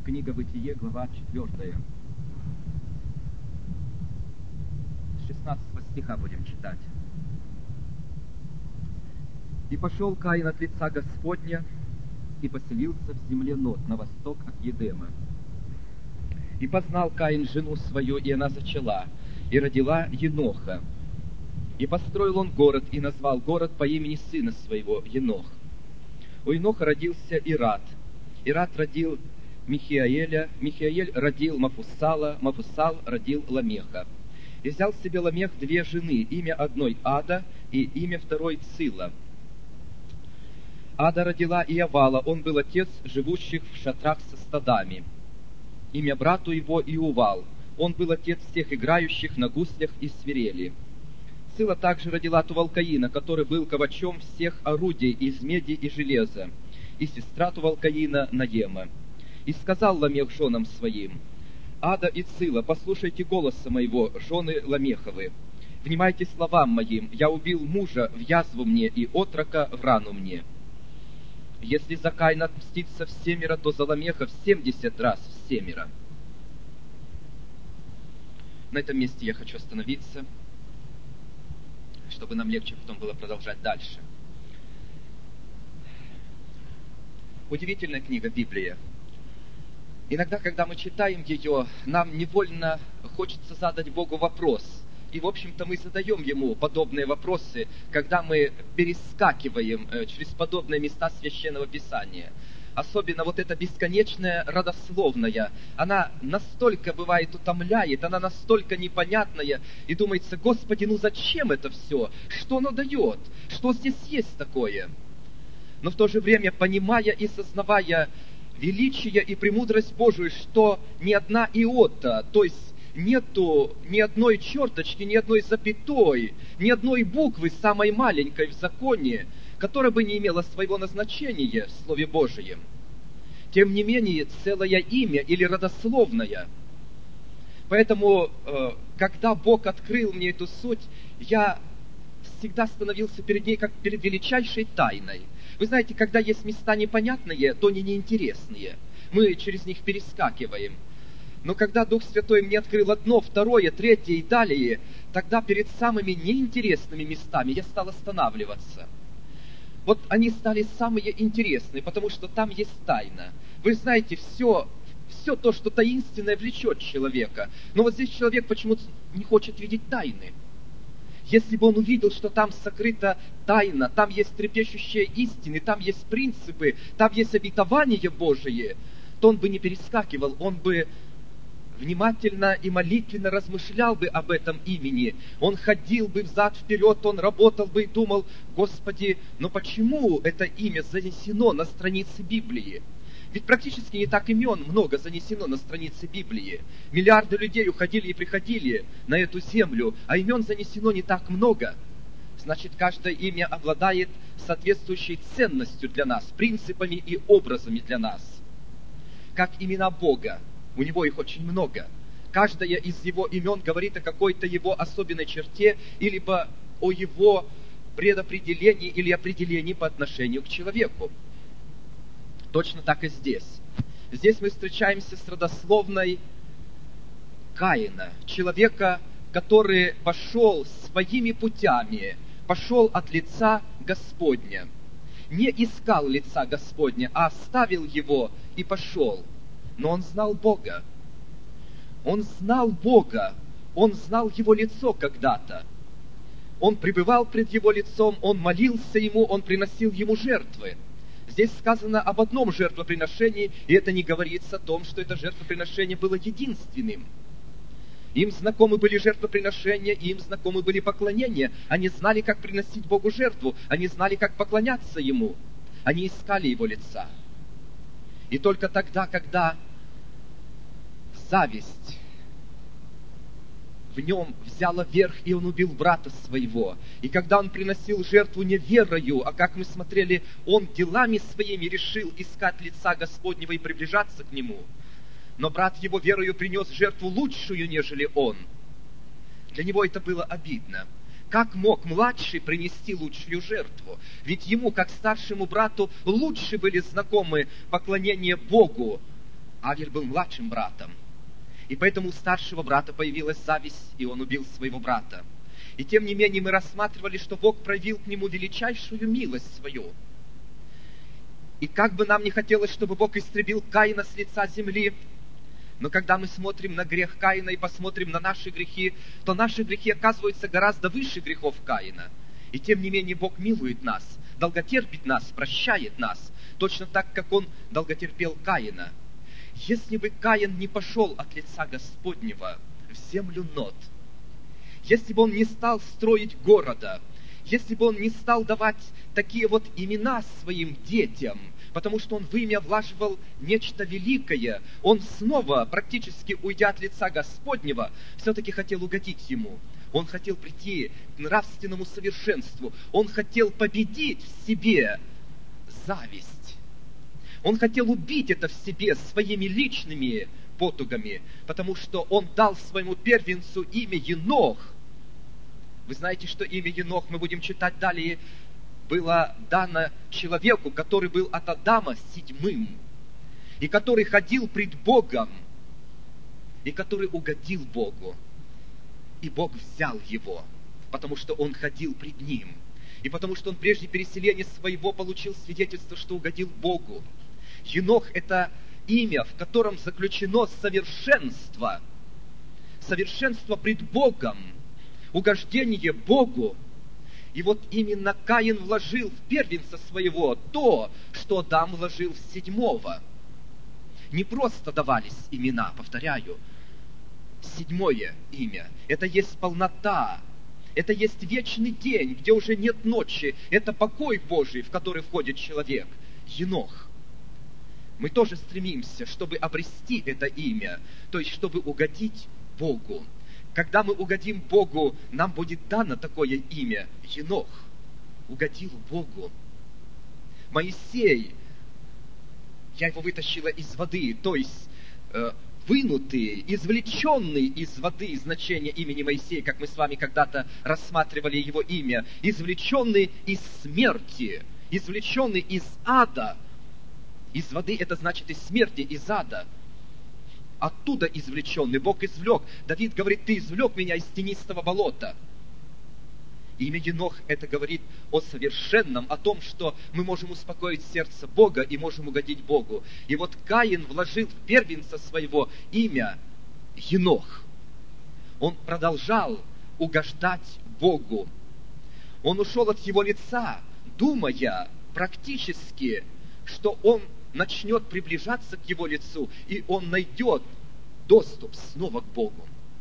Книга Бытие, глава 4. С 16 стиха будем читать. «И пошел Каин от лица Господня, и поселился в земле Нод, на восток от Едема. И познал Каин жену свою, и она зачала, и родила Еноха. И построил он город, и назвал город по имени сына своего Енох. У Еноха родился Ирад. Ирад родил Михаэля, Михаэль родил Мафусала, Мафусал родил Ламеха. И взял себе Ламех две жены, имя одной Ада, и имя второй Цила. Ада родила Иавала, он был отец живущих в шатрах со стадами. Имя брату его Иувал, он был отец всех играющих на гуслях и свирели. Цила также родила Тувалкаина, который был ковачом всех орудий из меди и железа, и сестра Тувалкаина Наема. И сказал Ламех женам своим: «Ада и Цила, послушайте голоса моего, жены Ламеховы. Внимайте словам моим, я убил мужа в язву мне и отрока в рану мне. Если за Каина отмстится всемеро, то за Ламеха в 70 раз всемеро». На этом месте я хочу остановиться, чтобы нам легче потом было продолжать дальше. Удивительная книга Библия. Иногда, когда мы читаем ее, нам невольно хочется задать Богу вопрос. И, в общем-то, мы задаем Ему подобные вопросы, когда мы перескакиваем через подобные места Священного Писания. Особенно вот эта бесконечная родословная, она настолько бывает утомляет, она настолько непонятная, и думается: Господи, ну зачем это все? Что оно дает? Что здесь есть такое? Но в то же время, понимая и сознавая величие и премудрость Божию, что ни одна иота, то есть нету ни одной черточки, ни одной запятой, ни одной буквы, самой маленькой в законе, которая бы не имела своего назначения в Слове Божием. Тем не менее, целое имя или родословное. Поэтому, когда Бог открыл мне эту суть, я всегда становился перед ней как перед величайшей тайной. Вы знаете, когда есть места непонятные, то они неинтересные. Мы через них перескакиваем. Но когда Дух Святой мне открыл одно, второе, третье и далее, тогда перед самыми неинтересными местами я стал останавливаться. Вот они стали самые интересные, потому что там есть тайна. Вы знаете, все то, что таинственное, влечет человека. Но вот здесь человек почему-то не хочет видеть тайны. Если бы он увидел, что там сокрыта тайна, там есть трепещущие истины, там есть принципы, там есть обетование Божие, то он бы не перескакивал, он бы внимательно и молитвенно размышлял бы об этом имени. Он ходил бы взад-вперед, он работал бы и думал: Господи, но почему это имя занесено на странице Библии? Ведь практически не так имен много занесено на странице Библии. Миллиарды людей уходили и приходили на эту землю, а имен занесено не так много. Значит, каждое имя обладает соответствующей ценностью для нас, принципами и образами для нас. Как имена Бога, у Него их очень много. Каждое из Его имен говорит о какой-то Его особенной черте, или о Его предопределении или определении по отношению к человеку. Точно так и здесь. Здесь мы встречаемся с родословной Каина, человека, который пошел своими путями, пошел от лица Господня. Не искал лица Господня, а оставил его и пошел. Но он знал Бога. Он знал Бога. Он знал Его лицо когда-то. Он пребывал пред Его лицом, он молился Ему, он приносил Ему жертвы. Здесь сказано об одном жертвоприношении, и это не говорится о том, что это жертвоприношение было единственным. Им знакомы были жертвоприношения, им знакомы были поклонения. Они знали, как приносить Богу жертву, они знали, как поклоняться Ему. Они искали Его лица. И только тогда, когда зависть в нем взяла верх, и он убил брата своего. И когда он приносил жертву не верою, а как мы смотрели, он делами своими решил искать лица Господнего и приближаться к Нему. Но брат его верою принес жертву лучшую, нежели он. Для него это было обидно. Как мог младший принести лучшую жертву? Ведь ему, как старшему брату, лучше были знакомы поклонение Богу, Авель был младшим братом. И поэтому у старшего брата появилась зависть, и он убил своего брата. И тем не менее мы рассматривали, что Бог проявил к нему величайшую милость свою. И как бы нам не хотелось, чтобы Бог истребил Каина с лица земли, но когда мы смотрим на грех Каина и посмотрим на наши грехи, то наши грехи оказываются гораздо выше грехов Каина. И тем не менее Бог милует нас, долготерпит нас, прощает нас, точно так, как Он долготерпел Каина. Если бы Каин не пошел от лица Господнего в землю Нод, если бы он не стал строить города, если бы он не стал давать такие вот имена своим детям, потому что он в имя влаживал нечто великое, он снова, практически уйдя от лица Господнего, все-таки хотел угодить ему. Он хотел прийти к нравственному совершенству. Он хотел победить в себе зависть. Он хотел убить это в себе своими личными потугами, потому что он дал своему первенцу имя Енох. Вы знаете, что имя Енох, мы будем читать далее, было дано человеку, который был от Адама седьмым, и который ходил пред Богом, и который угодил Богу. И Бог взял его, потому что он ходил пред Ним, и потому что он прежде переселения своего получил свидетельство, что угодил Богу. Енох – это имя, в котором заключено совершенство, совершенство пред Богом, угождение Богу. И вот именно Каин вложил в первенца своего то, что Адам вложил в седьмого. Не просто давались имена, повторяю. Седьмое имя – это есть полнота, это есть вечный день, где уже нет ночи, это покой Божий, в который входит человек. Енох. Мы тоже стремимся, чтобы обрести это имя, то есть, чтобы угодить Богу. Когда мы угодим Богу, нам будет дано такое имя. Енох угодил Богу. Моисей, я его вытащила из воды, то есть вынутый, извлеченный из воды, значение имени Моисей, как мы с вами когда-то рассматривали его имя, извлеченный из смерти, извлеченный из ада. Из воды это значит из смерти, из ада. Оттуда извлеченный, Бог извлек. Давид говорит, ты извлек меня из тенистого болота. Имя Енох это говорит о совершенном, о том, что мы можем успокоить сердце Бога и можем угодить Богу. И вот Каин вложил в первенца своего имя Енох. Он продолжал угождать Богу. Он ушел от его лица, думая практически, что он начнет приближаться к его лицу, и он найдет доступ снова к Богу.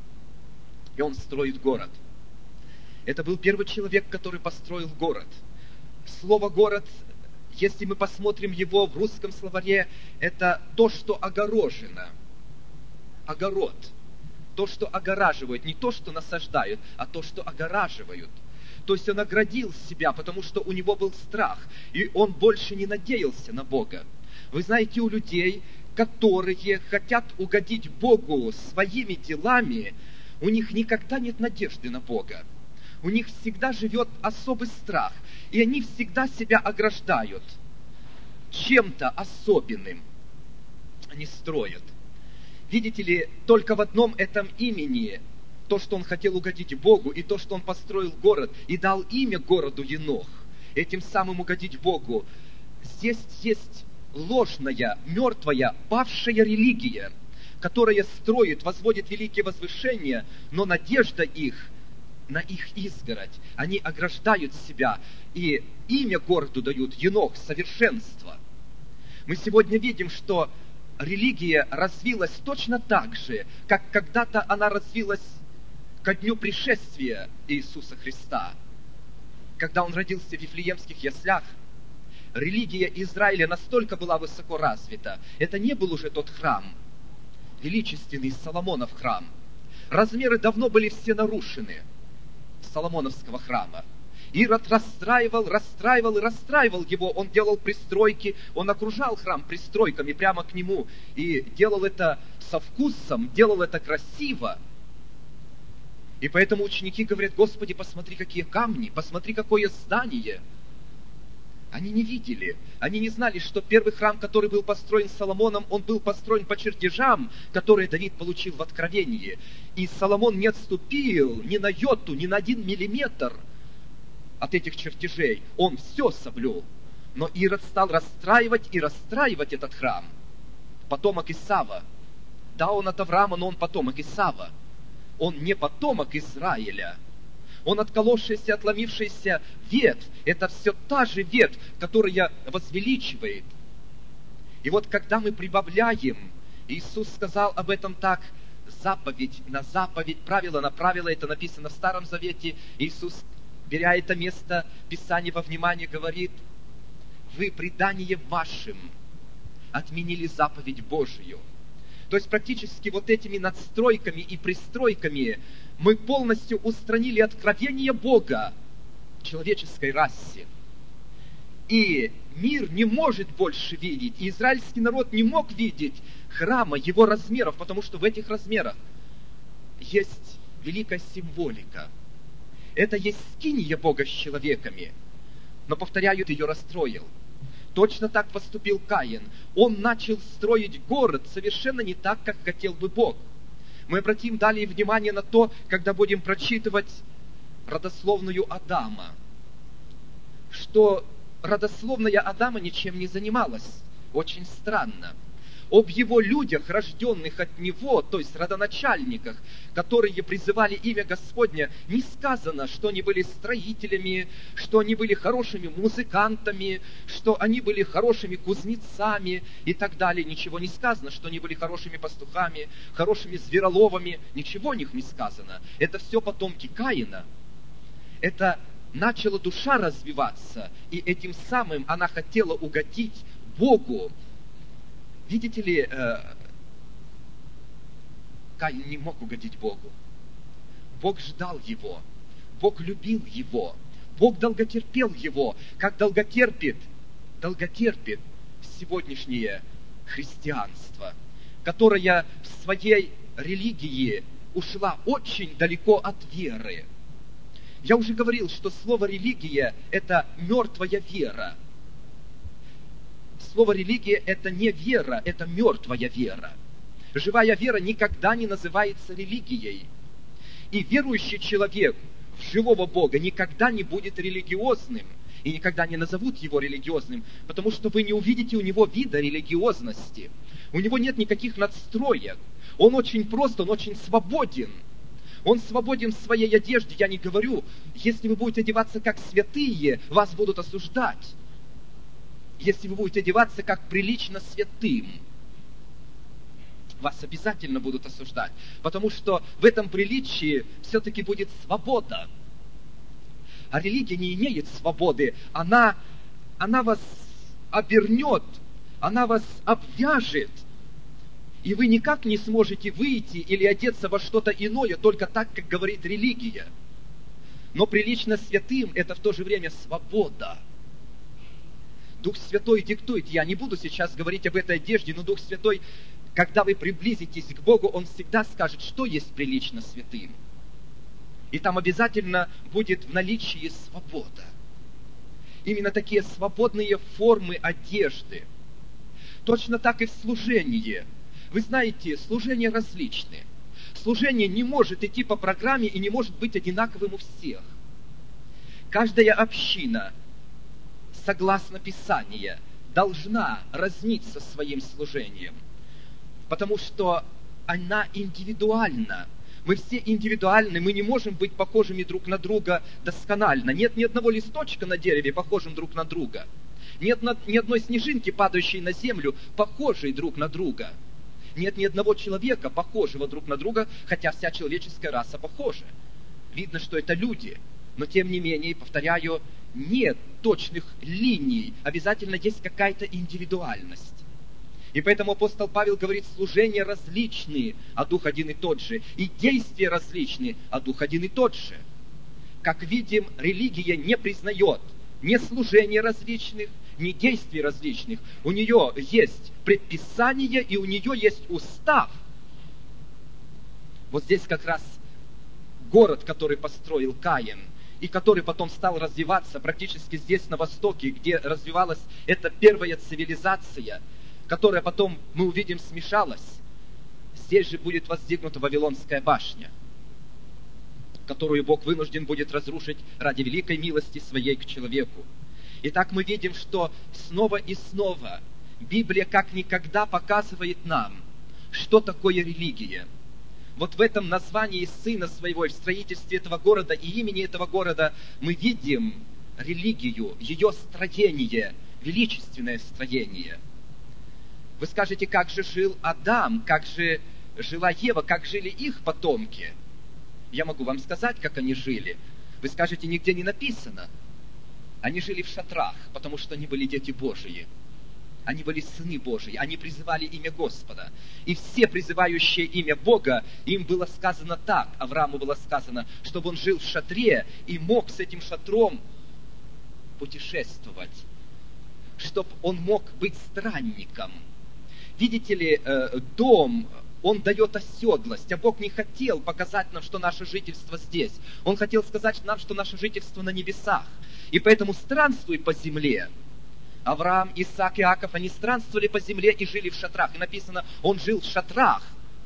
И он строит город. Это был первый человек, который построил город. Слово «город», если мы посмотрим его в русском словаре, это то, что огорожено. Огород. То, что огораживают. Не то, что насаждают, а то, что огораживают. То есть он оградил себя, потому что у него был страх, и он больше не надеялся на Бога. Вы знаете, у людей, которые хотят угодить Богу своими делами, у них никогда нет надежды на Бога. У них всегда живет особый страх, и они всегда себя ограждают чем-то особенным. Они строят. Видите ли, только в одном этом имени, то, что он хотел угодить Богу, и то, что он построил город, и дал имя городу Енох, этим самым угодить Богу, здесь есть ложная, мертвая, павшая религия, которая строит, возводит великие возвышения, но надежда их на их изгородь. Они ограждают себя, и имя городу дают Енох, совершенство. Мы сегодня видим, что религия развилась точно так же, как когда-то она развилась ко дню пришествия Иисуса Христа. Когда Он родился в Вифлеемских яслях, религия Израиля настолько была высоко развита. Это не был уже тот храм, величественный Соломонов храм. Размеры давно были все нарушены Соломоновского храма. Ирод расстраивал его. Он делал пристройки, он окружал храм пристройками прямо к нему. И делал это со вкусом, делал это красиво. И поэтому ученики говорят: Господи, посмотри, какие камни, посмотри, какое здание. Они не видели, они не знали, что первый храм, который был построен Соломоном, он был построен по чертежам, которые Давид получил в Откровении. И Соломон не отступил ни на йоту, ни на 1 миллиметр от этих чертежей. Он все соблюл. Но Ирод стал расстраивать и расстраивать этот храм. Потомок Исава. Да, он от Авраама, но он потомок Исава. Он не потомок Израиля. Он отколовшаяся, отломившаяся ветвь. Это все та же ветвь, которая возвеличивает. И вот когда мы прибавляем, Иисус сказал об этом так, заповедь на заповедь, правило на правило, это написано в Старом Завете. Иисус, беря это место Писания во внимание, говорит: вы преданием вашим отменили заповедь Божию. То есть практически вот этими надстройками и пристройками мы полностью устранили откровение Бога человеческой расе. И мир не может больше видеть, и израильский народ не мог видеть храма, его размеров, потому что в этих размерах есть великая символика. Это есть скиния Бога с человеками. Но, повторяю, ее расстроил. Точно так поступил Каин. Он начал строить город совершенно не так, как хотел бы Бог. Мы обратим далее внимание на то, когда будем прочитывать родословную Адама, что родословная Адама ничем не занималась. Очень странно. Об его людях, рожденных от него, то есть родоначальниках, которые призывали имя Господня, не сказано, что они были строителями, что они были хорошими музыкантами, что они были хорошими кузнецами и так далее. Ничего не сказано, что они были хорошими пастухами, хорошими звероловами. Ничего о них не сказано. Это все потомки Каина. Это начала душа развиваться, и этим самым она хотела угодить Богу. Видите ли, Каин не мог угодить Богу. Бог ждал его, Бог любил его, Бог долготерпел его, как долготерпит сегодняшнее христианство, которое в своей религии ушла очень далеко от веры. Я уже говорил, что слово «религия» – это мертвая вера. Слово «религия» – это не вера, это мертвая вера. Живая вера никогда не называется религией. И верующий человек в живого Бога никогда не будет религиозным. И никогда не назовут его религиозным, потому что вы не увидите у него вида религиозности. У него нет никаких надстроек. Он очень прост, он очень свободен. Он свободен в своей одежде. Я не говорю, если вы будете одеваться как святые, вас будут осуждать. Если вы будете одеваться как прилично святым, вас обязательно будут осуждать. Потому что в этом приличии все-таки будет свобода. А религия не имеет свободы. Она вас обернет, она вас обвяжет. И вы никак не сможете выйти или одеться во что-то иное, только так, как говорит религия. Но прилично святым – это в то же время свобода. Дух Святой диктует. Я не буду сейчас говорить об этой одежде, но Дух Святой, когда вы приблизитесь к Богу, Он всегда скажет, что есть прилично святым. И там обязательно будет в наличии свобода. Именно такие свободные формы одежды. Точно так и в служении. Вы знаете, служения различны. Служение не может идти по программе и не может быть одинаковым у всех. Каждая община, согласно Писанию, должна разниться своим служением, потому что она индивидуальна. Мы все индивидуальны, мы не можем быть похожими друг на друга досконально. Нет ни одного листочка на дереве, похожим друг на друга. Нет ни одной снежинки, падающей на землю, похожей друг на друга. Нет ни одного человека, похожего друг на друга, хотя вся человеческая раса похожа. Видно, что это люди. Но тем не менее, повторяю, нет точных линий. Обязательно есть какая-то индивидуальность. И поэтому апостол Павел говорит, служения различные, а Дух один и тот же. И действия различные, а Дух один и тот же. Как видим, религия не признает ни служений различных, ни действий различных. У нее есть предписание, и у нее есть устав. Вот здесь как раз город, который построил Каин. и который потом стал развиваться практически здесь, на Востоке, где развивалась эта первая цивилизация, которая потом, мы увидим, смешалась. Здесь же будет воздвигнута Вавилонская башня, которую Бог вынужден будет разрушить ради великой милости Своей к человеку. Итак, мы видим, что снова и снова Библия как никогда показывает нам, что такое религия. Вот в этом названии Сына Своего и в строительстве этого города и имени этого города мы видим религию, ее строение, величественное строение. Вы скажете, как же жил Адам, как же жила Ева, как жили их потомки? Я могу вам сказать, как они жили. Вы скажете, нигде не написано. Они жили в шатрах, потому что они были дети Божии. Они были сыны Божии, они призывали имя Господа. И все призывающие имя Бога, им было сказано так, Аврааму было сказано, чтобы он жил в шатре и мог с этим шатром путешествовать, чтобы он мог быть странником. Видите ли, дом, он дает оседлость, а Бог не хотел показать нам, что наше жительство здесь. Он хотел сказать нам, что наше жительство на небесах. И поэтому странствуй по земле. Авраам, Исаак, Иаков, они странствовали по земле и жили в шатрах. И написано, он жил в шатрах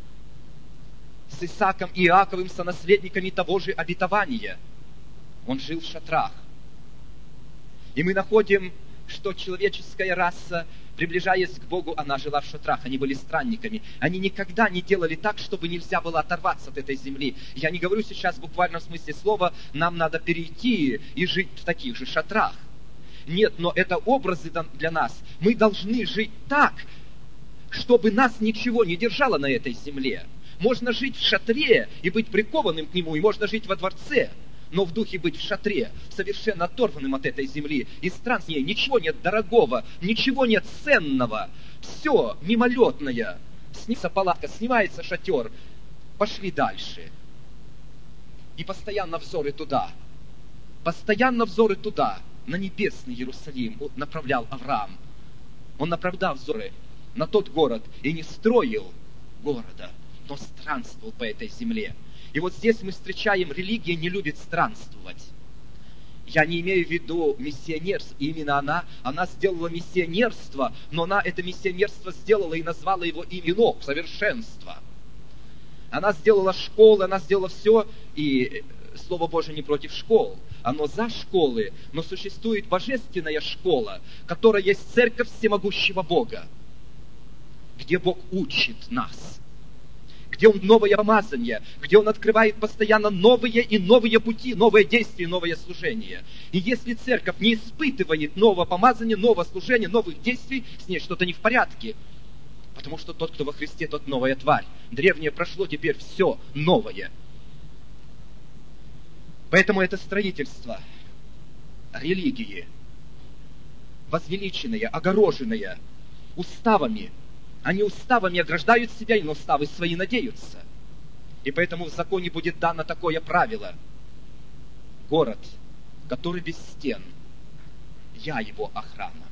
с Исааком и Иаковым, сонаследниками того же обетования. Он жил в шатрах. И мы находим, что человеческая раса, приближаясь к Богу, она жила в шатрах, они были странниками. Они никогда не делали так, чтобы нельзя было оторваться от этой земли. Я не говорю сейчас в буквальном смысле слова, нам надо перейти и жить в таких же шатрах. Нет, но это образы для нас. Мы должны жить так, чтобы нас ничего не держало на этой земле. Можно жить в шатре и быть прикованным к нему, и можно жить во дворце, но в духе быть в шатре, совершенно оторванным от этой земли. И стран с ней ничего нет дорогого, ничего нет ценного. Все мимолетное. Снится палатка, снимается шатер. Пошли дальше. И постоянно взоры туда. Постоянно взоры туда. На небесный Иерусалим направлял Авраам. Он направлял взоры на тот город и не строил города, но странствовал по этой земле. И вот здесь мы встречаем, религия не любит странствовать. Я не имею в виду миссионерство. Именно она сделала миссионерство, но она это миссионерство сделала и назвала его именем совершенство. Она сделала школы, она сделала все, и Слово Божие не против школ. Оно за школы, но существует божественная школа, которая есть церковь всемогущего Бога, где Бог учит нас, где Он новое помазание, где Он открывает постоянно новые и новые пути, новые действия, новое служение. И если церковь не испытывает нового помазания, нового служения, новых действий, с ней что-то не в порядке. Потому что тот, кто во Христе, тот новая тварь. Древнее прошло, теперь все новое. Поэтому это строительство религии, возвеличенное, огороженное уставами. Они уставами ограждают себя и на уставы свои надеются. И поэтому в законе будет дано такое правило. Город, который без стен, я его охрана.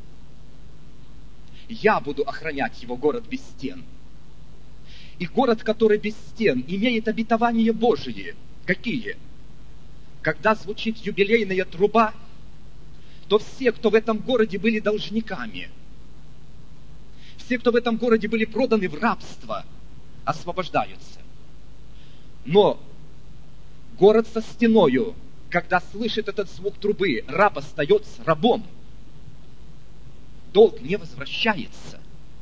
Я буду охранять его город без стен. И город, который без стен, имеет обетования Божие. Какие? Когда звучит юбилейная труба, то все, кто в этом городе были должниками, все, кто в этом городе были проданы в рабство, освобождаются. Но город со стеною, когда слышит этот звук трубы, раб остается рабом. Долг не возвращается.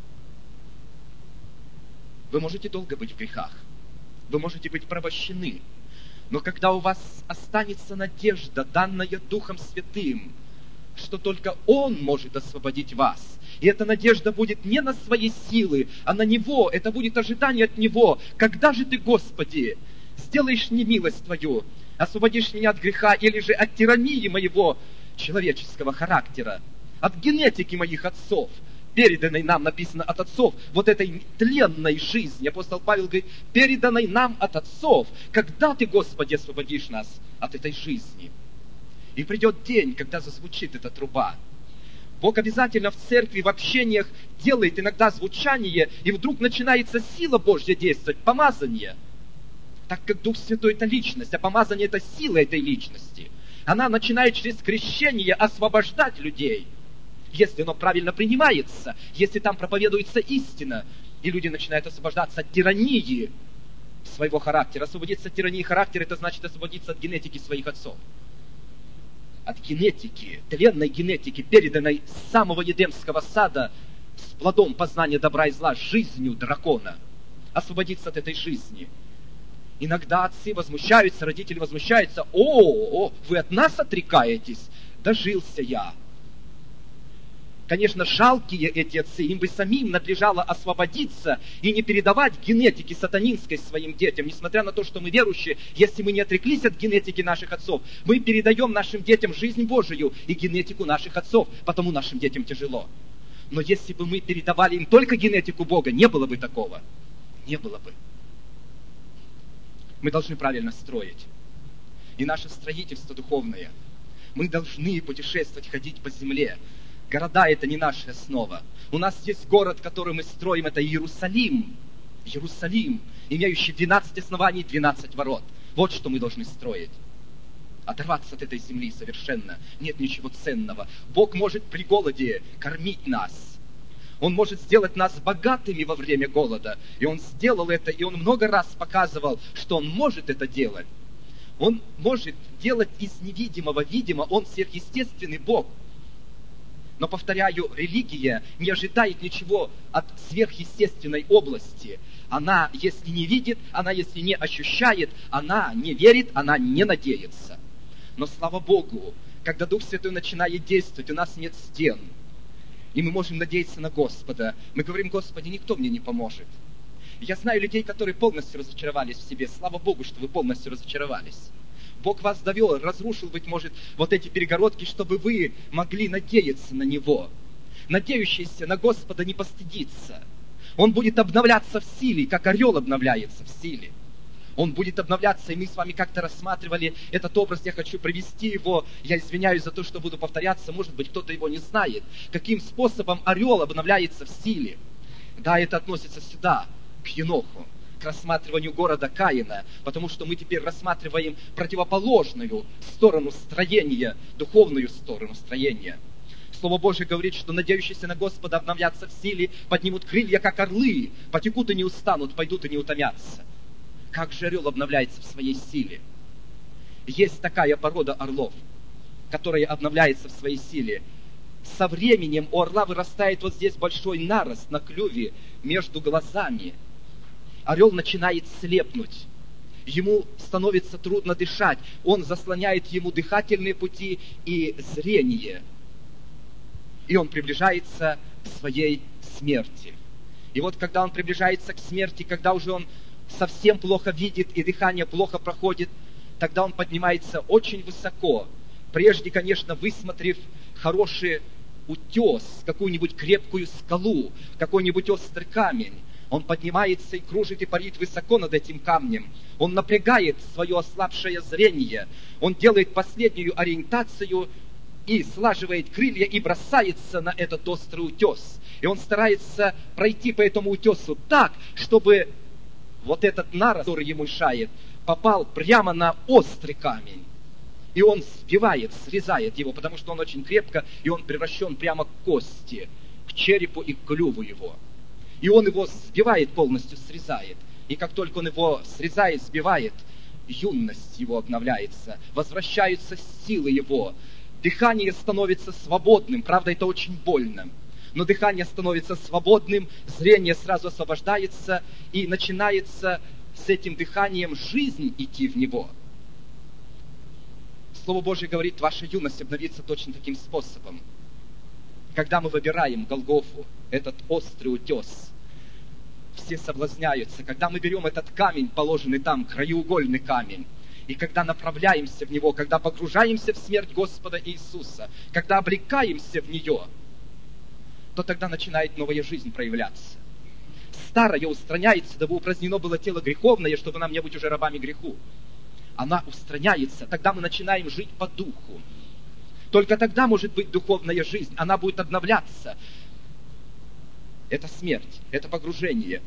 Вы можете долго быть в грехах, вы можете быть порабощены, но когда у вас останется надежда, данная Духом Святым, что только Он может освободить вас, и эта надежда будет не на свои силы, а на Него, это будет ожидание от Него. Когда же Ты, Господи, сделаешь мне милость Твою, освободишь меня от греха или же от тирании моего человеческого характера, от генетики моих отцов, переданной нам, написано, от отцов, вот этой тленной жизни. Апостол Павел говорит, переданной нам от отцов. Когда Ты, Господи, освободишь нас от этой жизни? И придет день, когда зазвучит эта труба. Бог обязательно в церкви, в общениях делает иногда звучание, и вдруг начинается сила Божья действовать, помазание. Так как Дух Святой – это личность, а помазание – это сила этой личности. Она начинает через крещение освобождать людей, если оно правильно принимается, если там проповедуется истина, и люди начинают освобождаться от тирании своего характера. Освободиться от тирании характера, это значит освободиться от генетики своих отцов. От генетики, тленной генетики, переданной с самого Едемского сада, с плодом познания добра и зла, жизнью дракона. Освободиться от этой жизни. Иногда отцы возмущаются, родители возмущаются. О, вы от нас отрекаетесь? Дожился я. Конечно, жалкие эти отцы, им бы самим надлежало освободиться и не передавать генетики сатанинской своим детям, несмотря на то, что мы верующие, если мы не отреклись от генетики наших отцов, мы передаем нашим детям жизнь Божию и генетику наших отцов, потому нашим детям тяжело. Но если бы мы передавали им только генетику Бога, не было бы такого. Не было бы. Мы должны правильно строить. И наше строительство духовное. Мы должны путешествовать, ходить по земле. Города — это не наша основа. У нас есть город, который мы строим, это Иерусалим. Иерусалим, имеющий 12 оснований, 12 ворот. Вот что мы должны строить. Оторваться от этой земли совершенно. Нет ничего ценного. Бог может при голоде кормить нас. Он может сделать нас богатыми во время голода. И Он сделал это, и Он много раз показывал, что Он может это делать. Он может делать из невидимого видимо. Он сверхъестественный Бог. Но, повторяю, религия не ожидает ничего от сверхъестественной области. Она, если не видит, она, если не ощущает, она не верит, она не надеется. Но, слава Богу, когда Дух Святой начинает действовать, у нас нет стен. И мы можем надеяться на Господа. Мы говорим: Господи, никто мне не поможет. Я знаю людей, которые полностью разочаровались в себе. Слава Богу, что вы полностью разочаровались. Бог вас довел, разрушил, быть может, вот эти перегородки, чтобы вы могли надеяться на Него. Надеющийся на Господа не постыдится. Он будет обновляться в силе, как орел обновляется в силе. Он будет обновляться, и мы с вами как-то рассматривали этот образ, я хочу привести его, я извиняюсь за то, что буду повторяться, может быть, кто-то его не знает, каким способом орел обновляется в силе. Да, это относится сюда, к Еноху, к рассматриванию города Каина, потому что мы теперь рассматриваем противоположную сторону строения, духовную сторону строения. Слово Божье говорит, что надеющиеся на Господа обновятся в силе, поднимут крылья, как орлы, потекут и не устанут, пойдут и не утомятся. Как же орел обновляется в своей силе? Есть такая порода орлов, которая обновляется в своей силе. Со временем у орла вырастает вот здесь большой нарост на клюве между глазами. Орел начинает слепнуть. Ему становится трудно дышать. Он заслоняет ему дыхательные пути и зрение. И он приближается к своей смерти. И вот когда он приближается к смерти, когда уже он совсем плохо видит и дыхание плохо проходит, тогда он поднимается очень высоко, прежде, конечно, высмотрев хороший утес, какую-нибудь крепкую скалу, какой-нибудь острый камень. Он поднимается и кружит и парит высоко над этим камнем. Он напрягает свое ослабшее зрение. Он делает последнюю ориентацию и слаживает крылья и бросается на этот острый утес. И он старается пройти по этому утесу так, чтобы вот этот нарост, который ему мешает, попал прямо на острый камень. И он сбивает, срезает его, потому что он очень крепко, и он превращен прямо к кости, к черепу и к клюву его. И он его сбивает полностью, срезает. И как только он его срезает, сбивает, юность его обновляется, возвращаются силы его. Дыхание становится свободным, правда, это очень больно. Но дыхание становится свободным, зрение сразу освобождается, и начинается с этим дыханием жизнь идти в него. Слово Божье говорит, ваша юность обновится точно таким способом. Когда мы выбираем Голгофу, этот острый утес, все соблазняются. Когда мы берем этот камень, положенный там, краеугольный камень, и когда направляемся в него, когда погружаемся в смерть Господа Иисуса, когда обрекаемся в нее, то тогда начинает новая жизнь проявляться. Старое устраняется, дабы упразднено было тело греховное, чтобы нам не быть уже рабами греху. Она устраняется, тогда мы начинаем жить по духу. Только тогда может быть духовная жизнь, она будет обновляться. Это смерть, это погружение.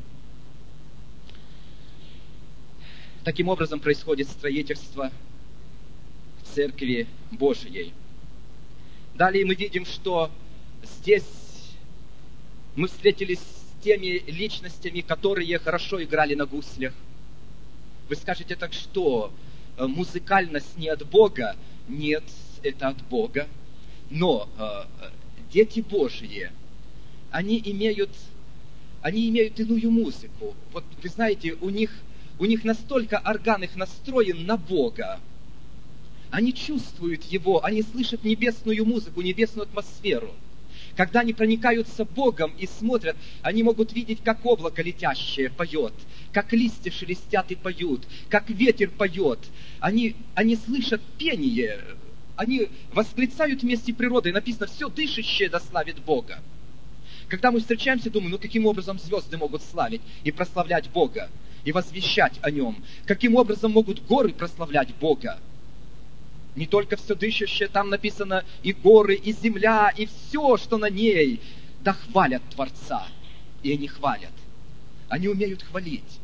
Таким образом происходит строительство Церкви Божией. Далее мы видим, что здесь мы встретились с теми личностями, которые хорошо играли на гуслях. Вы скажете, так что, музыкальность не от Бога? Нет, это от Бога. Но дети Божьи, они имеют иную музыку. Вот вы знаете, у них настолько орган их настроен на Бога. Они чувствуют Его, они слышат небесную музыку, небесную атмосферу. Когда они проникаются Богом и смотрят, они могут видеть, как облако летящее поет, как листья шелестят и поют, как ветер поет. Они слышат пение, они восклицают вместе с природой. Написано, все дышащее да славит Бога. Когда мы встречаемся, думаем, каким образом звезды могут славить и прославлять Бога, и возвещать о Нем? Каким образом могут горы прославлять Бога? Не только все дышащее, там написано и горы, и земля, и все, что на ней, да хвалят Творца. И они хвалят. Они умеют хвалить.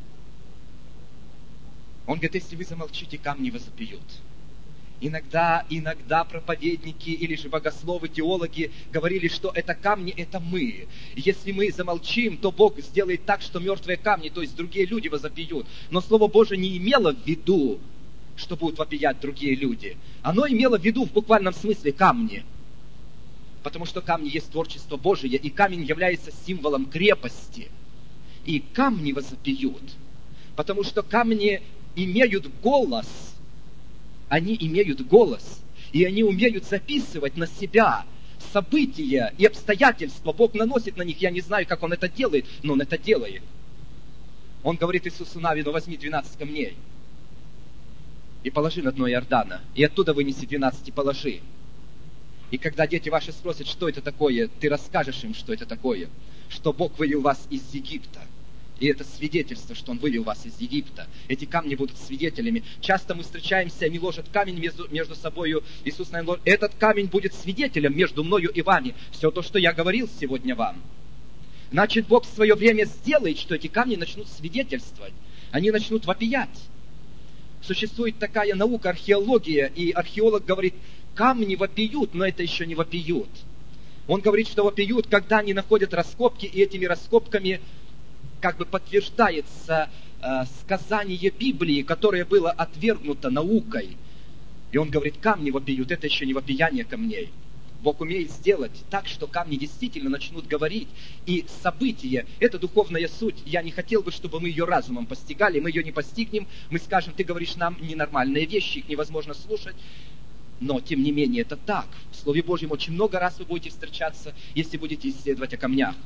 Он говорит, если вы замолчите, камни возопьют. Иногда проповедники или же богословы, теологи говорили, что это камни, это мы. Если мы замолчим, то Бог сделает так, что мертвые камни, то есть другие люди возопьют. Но Слово Божие не имело в виду, что будут вопиять другие люди. Оно имело в виду в буквальном смысле камни. Потому что камни есть творчество Божие, и камень является символом крепости. И камни возопьют, потому что камни имеют голос. Они имеют голос, и они умеют записывать на себя события и обстоятельства. Бог наносит на них, я не знаю, как Он это делает, но Он это делает. Он говорит Иисусу Навину, возьми 12 камней и положи на дно Иордана, и оттуда вынеси 12 и положи. И когда дети ваши спросят, что это такое, ты расскажешь им, что это такое, что Бог вывел вас из Египта. И это свидетельство, что Он вывел вас из Египта. Эти камни будут свидетелями. Часто мы встречаемся, они ложат камень между собой. Иисус, наверное, этот камень будет свидетелем между мною и вами. Все то, что я говорил сегодня вам. Значит, Бог в свое время сделает, что эти камни начнут свидетельствовать. Они начнут вопиять. Существует такая наука, археология, и археолог говорит, камни вопиют, но это еще не вопиют. Он говорит, что вопиют, когда они находят раскопки, и этими раскопками как бы подтверждается сказание Библии, которое было отвергнуто наукой. И он говорит, камни вопиют, это еще не вопияние камней. Бог умеет сделать так, что камни действительно начнут говорить. И события, это духовная суть. Я не хотел бы, чтобы мы ее разумом постигали. Мы ее не постигнем. Мы скажем, ты говоришь нам ненормальные вещи, их невозможно слушать. Но, тем не менее, это так. В Слове Божьем очень много раз вы будете встречаться, если будете исследовать о камнях.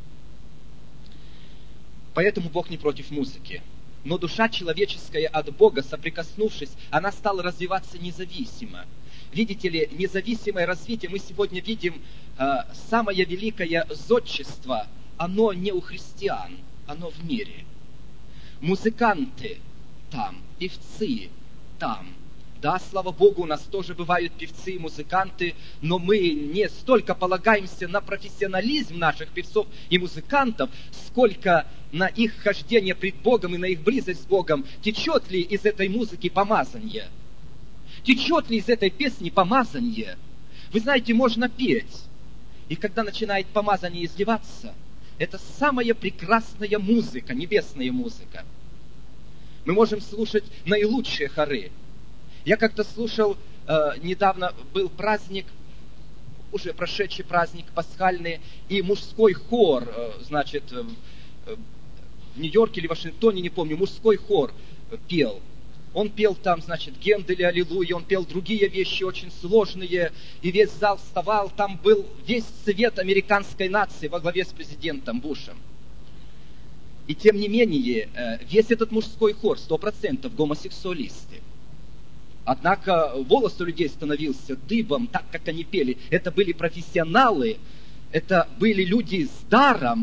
Поэтому Бог не против музыки. Но душа человеческая от Бога, соприкоснувшись, она стала развиваться независимо. Видите ли, независимое развитие, мы сегодня видим, самое великое зодчество, оно не у христиан, оно в мире. Музыканты там, певцы там. Да, слава Богу, у нас тоже бывают певцы и музыканты, но мы не столько полагаемся на профессионализм наших певцов и музыкантов, сколько на их хождение пред Богом и на их близость с Богом. Течет ли из этой музыки помазание? Течет ли из этой песни помазание? Вы знаете, можно петь, и когда начинает помазание изливаться, это самая прекрасная музыка, небесная музыка. Мы можем слушать наилучшие хоры. Я как-то слушал, недавно был праздник, уже прошедший праздник пасхальный, и мужской хор, значит, в Нью-Йорке или Вашингтоне, не помню, мужской хор пел. Он пел там, значит, Генделя, Аллилуйя, он пел другие вещи очень сложные, и весь зал вставал, там был весь цвет американской нации во главе с президентом Бушем. И тем не менее, весь этот мужской хор, 100% гомосексуалисты. Однако волос у людей становился дыбом, так как они пели. Это были профессионалы, это были люди с даром.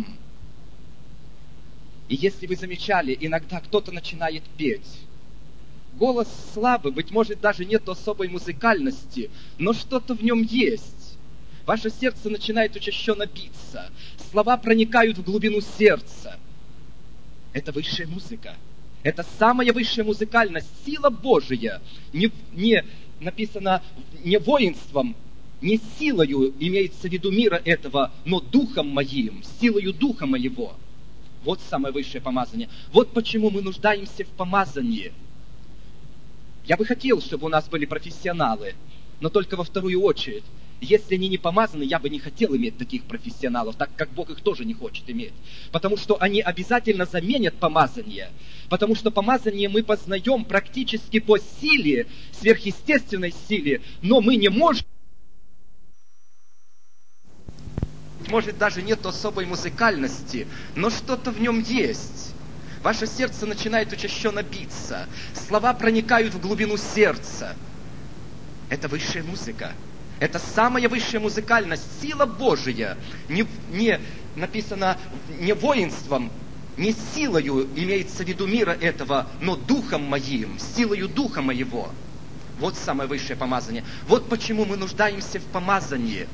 И если вы замечали, иногда кто-то начинает петь. Голос слабый, быть может, даже нет особой музыкальности, но что-то в нем есть. Ваше сердце начинает учащенно биться. Слова проникают в глубину сердца. Это высшая музыка. Это самая высшая музыкальность, сила Божия. Не написано не воинством, не силою, имеется в виду мира этого, но духом моим, силою духа моего. Вот самое высшее помазание. Вот почему мы нуждаемся в помазании. Я бы хотел, чтобы у нас были профессионалы, но только во вторую очередь. Если они не помазаны, я бы не хотел иметь таких профессионалов, так как Бог их тоже не хочет иметь. Потому что они обязательно заменят помазание. Потому что помазание мы познаем практически по силе, сверхъестественной силе, но мы не можем. Может, даже нет особой музыкальности, но что-то в нем есть. Ваше сердце начинает учащенно биться. Слова проникают в глубину сердца. Это высшая музыка. Это самая высшая музыкальность, сила Божия. Не написано не воинством, не силою, имеется в виду мира этого, но духом моим, силою духа моего. Вот самое высшее помазание. Вот почему мы нуждаемся в помазании.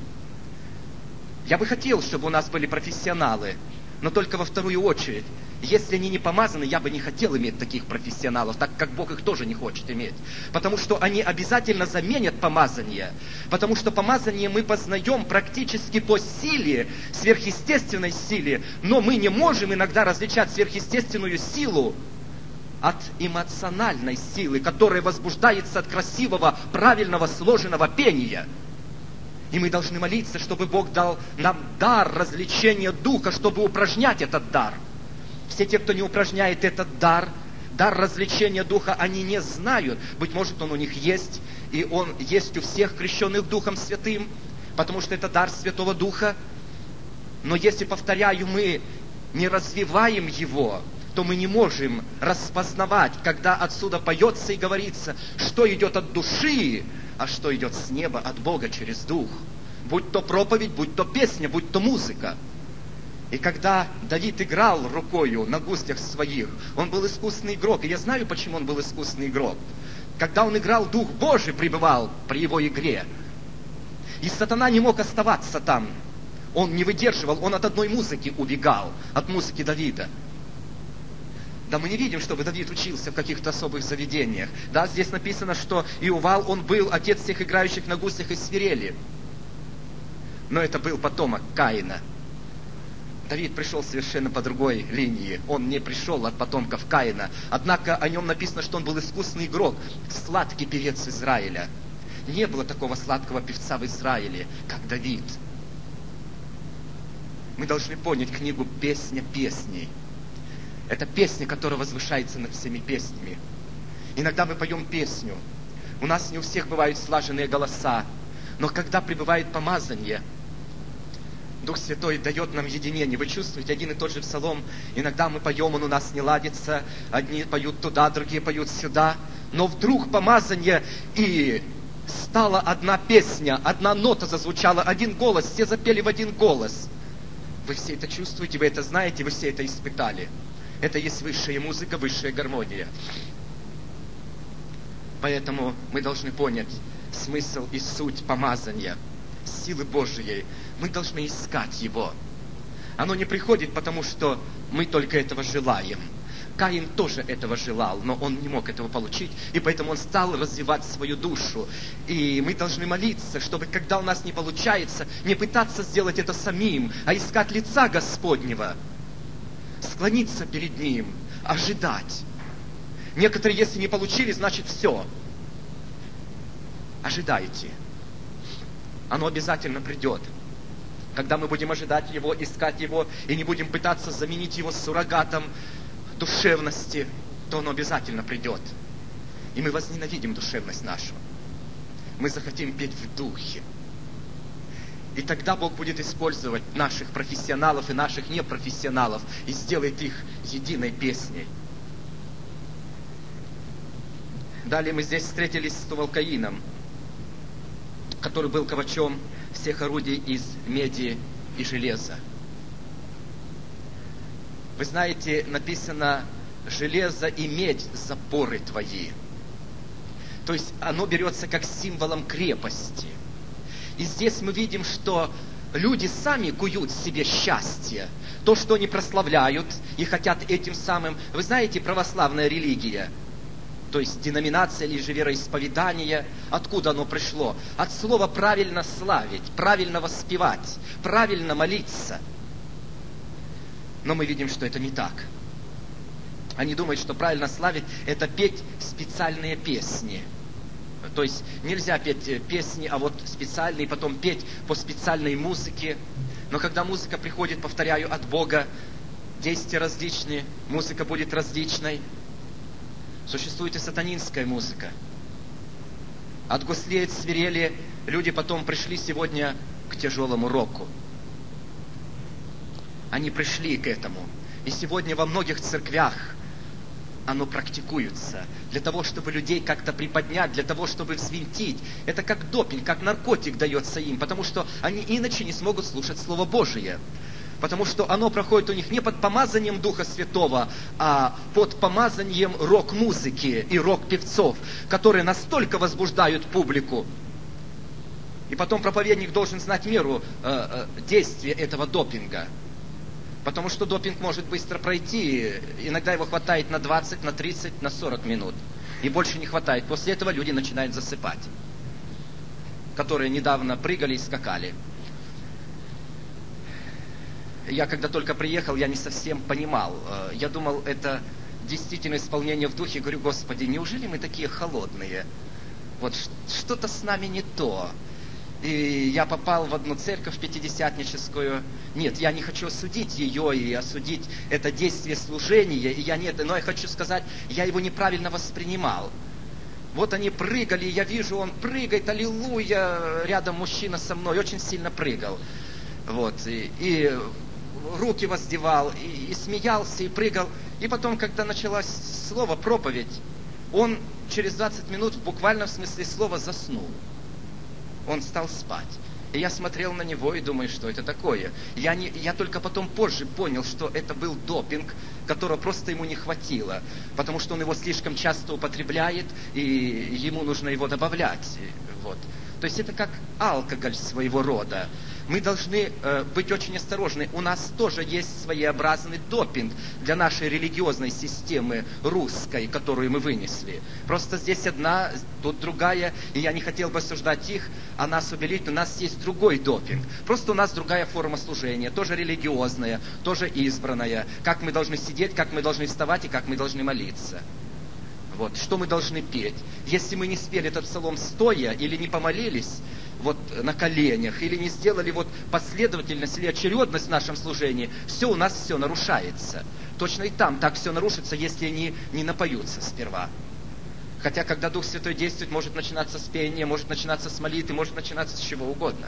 Я бы хотел, чтобы у нас были профессионалы, но только во вторую очередь. Если они не помазаны, я бы не хотел иметь таких профессионалов, так как Бог их тоже не хочет иметь. Потому что они обязательно заменят помазание. Потому что помазание мы познаем практически по силе, сверхъестественной силе, но мы не можем иногда различать сверхъестественную силу от эмоциональной силы, которая возбуждается от красивого, правильного, сложенного пения. И мы должны молиться, чтобы Бог дал нам дар развлечения духа, чтобы упражнять этот дар. Все те, кто не упражняет этот дар, дар развлечения духа, они не знают. Быть может, он у них есть, и он есть у всех крещенных Духом Святым, потому что это дар Святого Духа. Но если, повторяю, мы не развиваем его, то мы не можем распознавать, когда отсюда поется и говорится, что идет от души, а что идет с неба, от Бога через Дух. Будь то проповедь, будь то песня, будь то музыка. И когда Давид играл рукою на гуслях своих, он был искусный игрок. И я знаю, почему он был искусный игрок. Когда он играл, Дух Божий пребывал при его игре. И сатана не мог оставаться там. Он не выдерживал, он от одной музыки убегал, от музыки Давида. Да, мы не видим, чтобы Давид учился в каких-то особых заведениях. Да, здесь написано, что Иувал, он был отец всех играющих на гуслях и свирели. Но это был потомок Каина. Давид пришел совершенно по другой линии. Он не пришел от потомков Каина. Однако о нем написано, что он был искусный игрок, сладкий певец Израиля. Не было такого сладкого певца в Израиле, как Давид. Мы должны понять книгу «Песня песней». Это песня, которая возвышается над всеми песнями. Иногда мы поем песню. У нас не у всех бывают слаженные голоса. Но когда пребывает помазание, Дух Святой дает нам единение. Вы чувствуете, один и тот же псалом. Иногда мы поем, он у нас не ладится. Одни поют туда, другие поют сюда. Но вдруг помазание, и стала одна песня, одна нота зазвучала, один голос, все запели в один голос. Вы все это чувствуете, вы это знаете, вы все это испытали. Это есть высшая музыка, высшая гармония. Поэтому мы должны понять смысл и суть помазания, силы Божией. Мы должны искать его. Оно не приходит, потому что мы только этого желаем. Каин тоже этого желал, но он не мог этого получить, и поэтому он стал развивать свою душу. И мы должны молиться, чтобы, когда у нас не получается, не пытаться сделать это самим, а искать лица Господнего, склониться перед Ним, ожидать. Некоторые, если не получили, значит все. Ожидайте. Оно обязательно придет. Когда мы будем ожидать Его, искать Его, и не будем пытаться заменить Его суррогатом душевности, то оно обязательно придет. И мы возненавидим душевность нашу. Мы захотим петь в духе. И тогда Бог будет использовать наших профессионалов и наших непрофессионалов и сделает их единой песней. Далее мы здесь встретились с Тувалкаином, который был ковачом всех орудий из меди и железа. Вы знаете, написано «железо и медь – запоры твои». То есть оно берется как символом крепости. И здесь мы видим, что люди сами куют себе счастье. То, что они прославляют и хотят этим самым. Вы знаете, православная религия, то есть деноминация или же вероисповедание, откуда оно пришло? От слова правильно славить, правильно воспевать, правильно молиться. Но мы видим, что это не так. Они думают, что правильно славить – это петь специальные песни. То есть нельзя петь песни, а вот специальные, потом петь по специальной музыке. Но когда музыка приходит, повторяю, от Бога, действия различные, музыка будет различной. Существует и сатанинская музыка. От гуслей, от свирели люди потом пришли сегодня к тяжелому року. Они пришли к этому. И сегодня во многих церквях оно практикуется. Для того, чтобы людей как-то приподнять, для того, чтобы взвинтить. Это как допинг, как наркотик дается им, потому что они иначе не смогут слушать Слово Божие. Потому что оно проходит у них не под помазанием Духа Святого, а под помазанием рок-музыки и рок-певцов, которые настолько возбуждают публику. И потом проповедник должен знать меру действия этого допинга. Потому что допинг может быстро пройти. Иногда его хватает на 20, на 30, на 40 минут. И больше не хватает. После этого люди начинают засыпать. Которые недавно прыгали и скакали. Я когда только приехал, я не совсем понимал. Я думал, это действительно исполнение в духе. Говорю, Господи, неужели мы такие холодные? Вот что-то с нами не то. И я попал в одну церковь пятидесятническую. Нет, я не хочу осудить ее и осудить это действие служения. Но я хочу сказать, я его неправильно воспринимал. Вот они прыгали, я вижу, он прыгает, аллилуйя. Рядом мужчина со мной очень сильно прыгал. Вот, и руки воздевал, и смеялся, и прыгал. И потом, когда началось слово, проповедь, он через 20 минут в буквальном смысле слова заснул. Он стал спать. И я смотрел на него и думаю, что это такое. Я только потом позже понял, что это был допинг, которого просто ему не хватило. Потому что он его слишком часто употребляет, и ему нужно его добавлять. Вот. То есть это как алкоголь своего рода. Мы должны быть очень осторожны. У нас тоже есть своеобразный допинг для нашей религиозной системы русской, которую мы вынесли. Просто здесь одна, тут другая, и я не хотел бы осуждать их, а нас убелить, но у нас есть другой допинг. Просто у нас другая форма служения, тоже религиозная, тоже избранная. Как мы должны сидеть, как мы должны вставать и как мы должны молиться. Вот, что мы должны петь. Если мы не спели этот псалом стоя или не помолились вот на коленях, или не сделали вот последовательность или очередность в нашем служении, у нас все нарушается. Точно и там так все нарушится, если они не напоются сперва. Хотя, когда Дух Святой действует, может начинаться с пения, может начинаться с молитвы, может начинаться с чего угодно.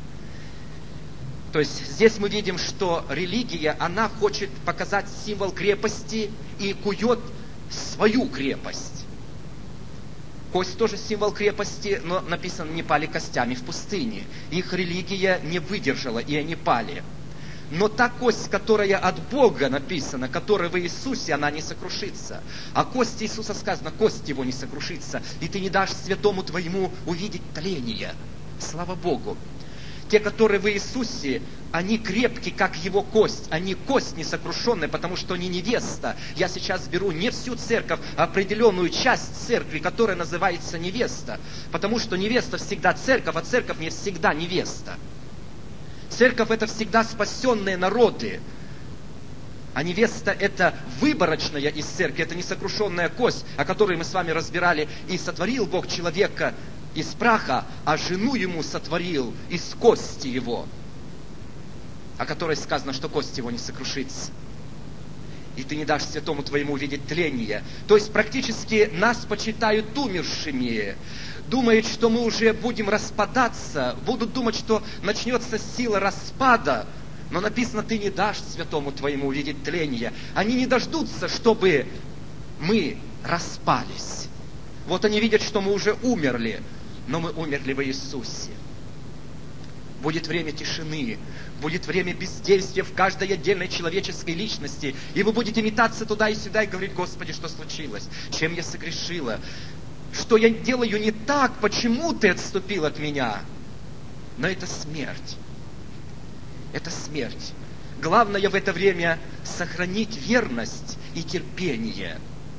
То есть здесь мы видим, что религия, она хочет показать символ крепости и кует свою крепость. Кость тоже символ крепости, но написано, не пали костями в пустыне. Их религия не выдержала, и они пали. Но та кость, которая от Бога написана, которая в Иисусе, она не сокрушится. А кость Иисуса сказано, кость его не сокрушится, и ты не дашь святому твоему увидеть тление. Слава Богу. Те, которые в Иисусе, они крепки, как его кость. Они кость несокрушенная, потому что они невеста. Я сейчас беру не всю церковь, а определенную часть церкви, которая называется невеста. Потому что невеста всегда церковь, а церковь не всегда невеста. Церковь — это всегда спасенные народы. А невеста — это выборочная из церкви, это несокрушенная кость, о которой мы с вами разбирали. И сотворил Бог человека из праха, а жену ему сотворил из кости его, о которой сказано, что кость его не сокрушится. И ты не дашь святому твоему увидеть тление. То есть практически нас почитают умершими. Думают, что мы уже будем распадаться, будут думать, что начнется сила распада. Но написано, ты не дашь святому твоему увидеть тление. Они не дождутся, чтобы мы распались. Вот они видят, что мы уже умерли, но мы умерли в Иисусе. Будет время тишины, будет время бездействия в каждой отдельной человеческой личности. И вы будете метаться туда и сюда и говорить, Господи, что случилось? Чем я согрешила? Что я делаю не так? Почему ты отступил от меня? Но это смерть. Это смерть. Главное в это время сохранить верность и терпение.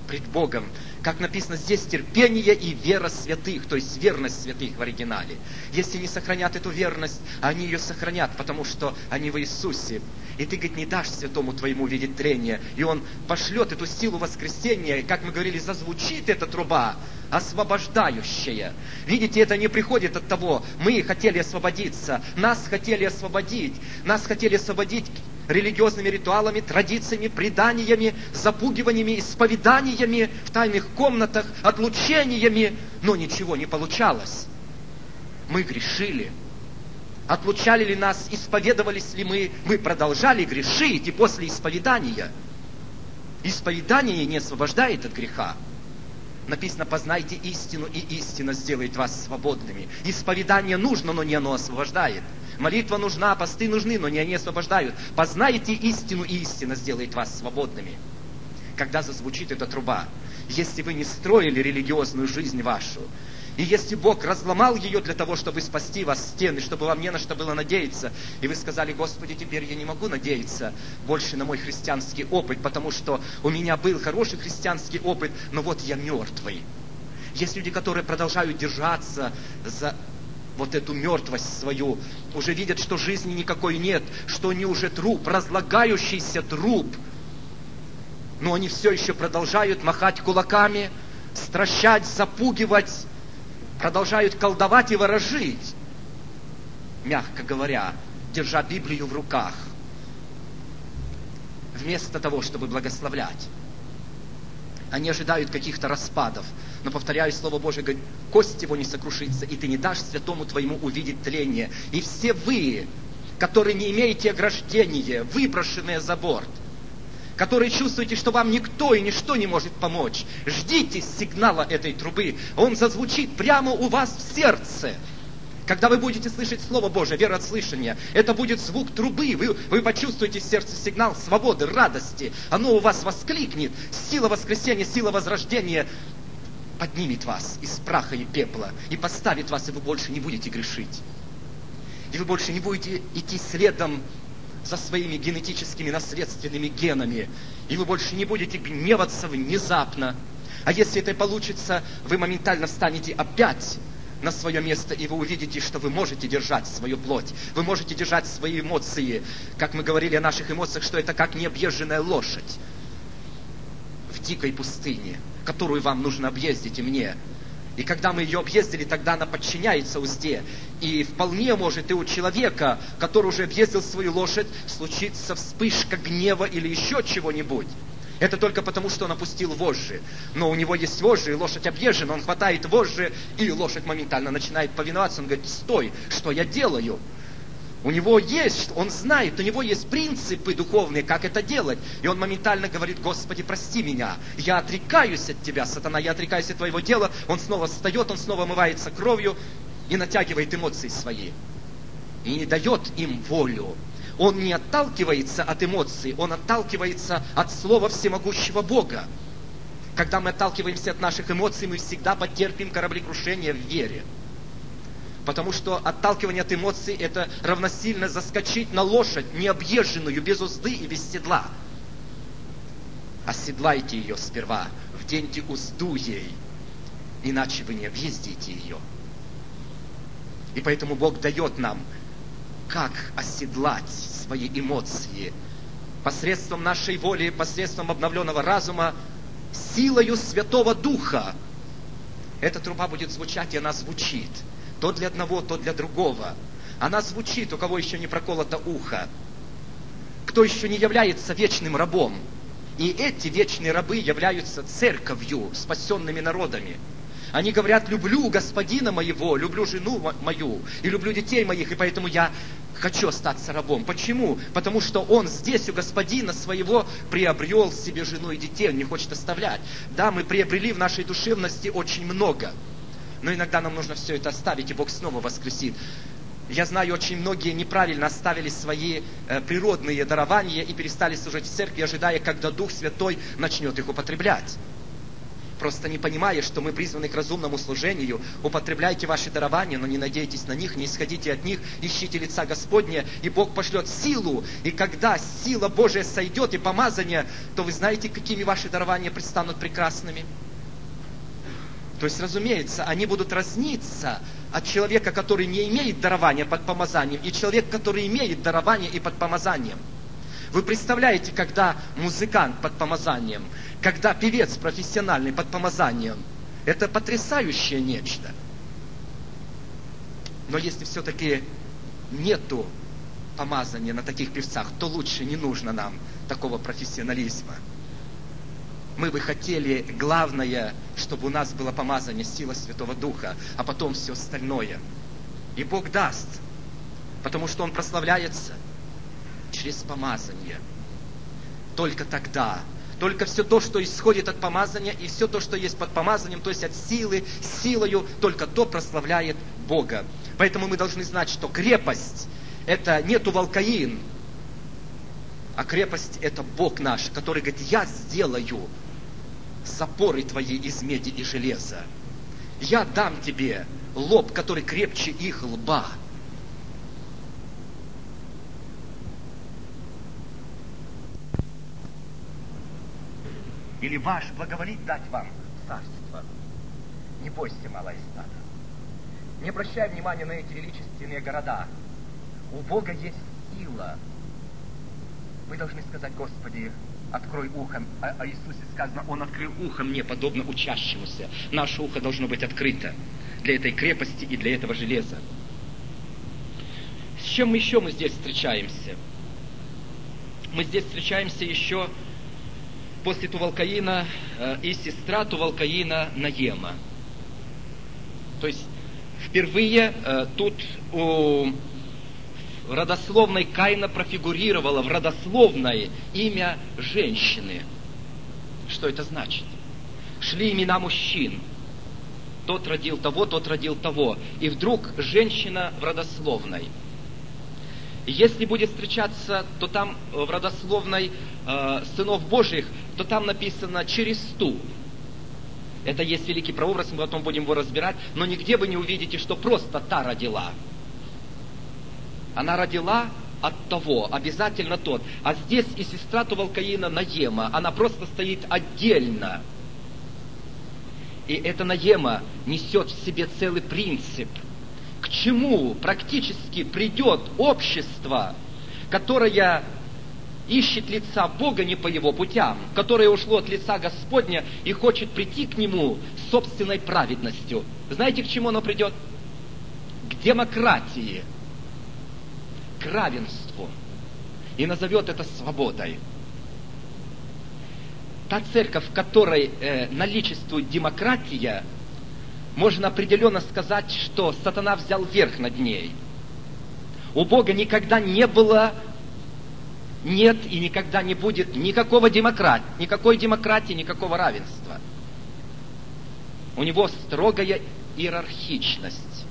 пред Богом. Как написано здесь, терпение и вера святых, то есть верность святых в оригинале. Если не сохранят эту верность, они ее сохранят, потому что они в Иисусе. И ты, говорит, не дашь святому твоему видеть трение. И он пошлет эту силу воскресения, и, как мы говорили, зазвучит эта труба, освобождающая. Видите, это не приходит от того, мы хотели освободиться, нас хотели освободить религиозными ритуалами, традициями, преданиями, запугиваниями, исповеданиями в тайных комнатах, отлучениями, но ничего не получалось. Мы грешили. Отлучали ли нас, исповедовались ли мы? Мы продолжали грешить, и после исповедания. Исповедание не освобождает от греха. Написано, познайте истину, и истина сделает вас свободными. Исповедание нужно, но не оно освобождает. Молитва нужна, посты нужны, но не они освобождают. Познайте истину, и истина сделает вас свободными. Когда зазвучит эта труба, если вы не строили религиозную жизнь вашу, и если Бог разломал ее для того, чтобы спасти вас стены, чтобы вам не на что было надеяться, и вы сказали, Господи, теперь я не могу надеяться больше на мой христианский опыт, потому что у меня был хороший христианский опыт, но вот я мертвый. Есть люди, которые продолжают держаться за вот эту мертвость свою, уже видят, что жизни никакой нет, что они уже труп, разлагающийся труп. Но они все еще продолжают махать кулаками, стращать, запугивать, продолжают колдовать и ворожить, мягко говоря, держа Библию в руках, вместо того, чтобы благословлять. Они ожидают каких-то распадов. Но, повторяю, Слово Божие говорит, кость его не сокрушится, и ты не дашь святому твоему увидеть тление. И все вы, которые не имеете ограждения, выброшенные за борт, которые чувствуете, что вам никто и ничто не может помочь, ждите сигнала этой трубы. Он зазвучит прямо у вас в сердце. Когда вы будете слышать Слово Божие, вера от слышания, это будет звук трубы. Вы почувствуете в сердце сигнал свободы, радости. Оно у вас воскликнет. Сила воскресения, сила возрождения поднимет вас из праха и пепла и поставит вас, и вы больше не будете грешить. И вы больше не будете идти следом за своими генетическими наследственными генами. И вы больше не будете гневаться внезапно. А если это получится, вы моментально встанете опять на свое место, и вы увидите, что вы можете держать свою плоть, вы можете держать свои эмоции. Как мы говорили о наших эмоциях, что это как необъезженная лошадь в дикой пустыне, которую вам нужно объездить и мне. И когда мы ее объездили, тогда она подчиняется узде. И вполне может и у человека, который уже объездил свою лошадь, случится вспышка гнева или еще чего-нибудь. Это только потому, что он опустил вожжи. Но у него есть вожжи, и лошадь объезжена, он хватает вожжи, и лошадь моментально начинает повиноваться. Он говорит, стой, что я делаю? У него есть, он знает, у него есть принципы духовные, как это делать. И он моментально говорит, Господи, прости меня, я отрекаюсь от Тебя, сатана, я отрекаюсь от Твоего тела. Он снова встает, он снова омывается кровью и натягивает эмоции свои. И не дает им волю. Он не отталкивается от эмоций, он отталкивается от слова всемогущего Бога. Когда мы отталкиваемся от наших эмоций, мы всегда потерпим кораблекрушение в вере. Потому что отталкивание от эмоций – это равносильно заскочить на лошадь, необъезженную, без узды и без седла. Оседлайте ее сперва, вденьте узду ей, иначе вы не объездите ее. И поэтому Бог дает нам, как оседлать свои эмоции посредством нашей воли, посредством обновленного разума, силою Святого Духа. Эта труба будет звучать, и она звучит. То для одного, то для другого. Она звучит, у кого еще не проколото ухо. Кто еще не является вечным рабом. И эти вечные рабы являются церковью, спасенными народами. Они говорят, люблю господина моего, люблю жену мою, и люблю детей моих, и поэтому я хочу остаться рабом. Почему? Потому что он здесь у господина своего приобрел себе жену и детей, он не хочет оставлять. Да, мы приобрели в нашей душевности очень много. Но иногда нам нужно все это оставить, и Бог снова воскресит. Я знаю, очень многие неправильно оставили свои природные дарования и перестали служить в церкви, ожидая, когда Дух Святой начнет их употреблять. просто не понимая, что мы призваны к разумному служению. Употребляйте ваши дарования, но не надейтесь на них, не исходите от них, ищите лица Господня, и Бог пошлет силу. И когда сила Божия сойдет и помазание, то вы знаете, какими ваши дарования предстанут прекрасными. То есть, разумеется, они будут разниться от человека, который не имеет дарования под помазанием, и человек, который имеет дарование и под помазанием. Вы представляете, когда музыкант под помазанием, когда певец профессиональный под помазанием, это потрясающее нечто. Но если все-таки нету помазания на таких певцах, то лучше не нужно нам такого профессионализма. Мы бы хотели, главное, чтобы у нас было помазание, сила Святого Духа, а потом все остальное. И Бог даст, потому что Он прославляется через помазание. Только тогда, только все то, что исходит от помазания, и все то, что есть под помазанием, то есть от силы, силою, только то прославляет Бога. Поэтому мы должны знать, что крепость — это не Тувал-Каин, а крепость — это Бог наш, который говорит: я сделаю запоры твои из меди и железа. Я дам тебе лоб, который крепче их лба. Или ваш благоволит дать вам царство. Не бойся, малое стадо. Не обращай внимания на эти величественные города. У Бога есть сила. Вы должны сказать: Господи, открой ухо. О Иисусе сказано: Он открыл ухо мне, подобно учащемуся. Наше ухо должно быть открыто для этой крепости и для этого железа. С чем еще мы здесь встречаемся? Мы здесь встречаемся еще после Тувал-Каина и сестра Тувал-Каина Наема. То есть впервые тут у родословной Каина профигурировало в родословной имя женщины. Что это значит? Шли имена мужчин. Тот родил того, тот родил того. И вдруг женщина в родословной. Если будет встречаться, то там в родословной сынов Божьих, то там написано через ту. Это есть великий прообраз, мы потом будем его разбирать, но нигде вы не увидите, что просто та родила. Она родила от того, обязательно тот. А здесь и сестра Тувал-Каина Наема, она просто стоит отдельно. И эта Наема несет в себе целый принцип. К чему практически придет общество, которое ищет лица Бога не по его путям, которое ушло от лица Господня и хочет прийти к Нему собственной праведностью. Знаете, к чему оно придет? К демократии, к равенству. И назовет это свободой. Та церковь, в которой наличествует демократия, можно определенно сказать, что сатана взял верх над ней. У Бога никогда не было, нет и никогда не будет никакой демократии, никакого равенства. У него строгая иерархичность.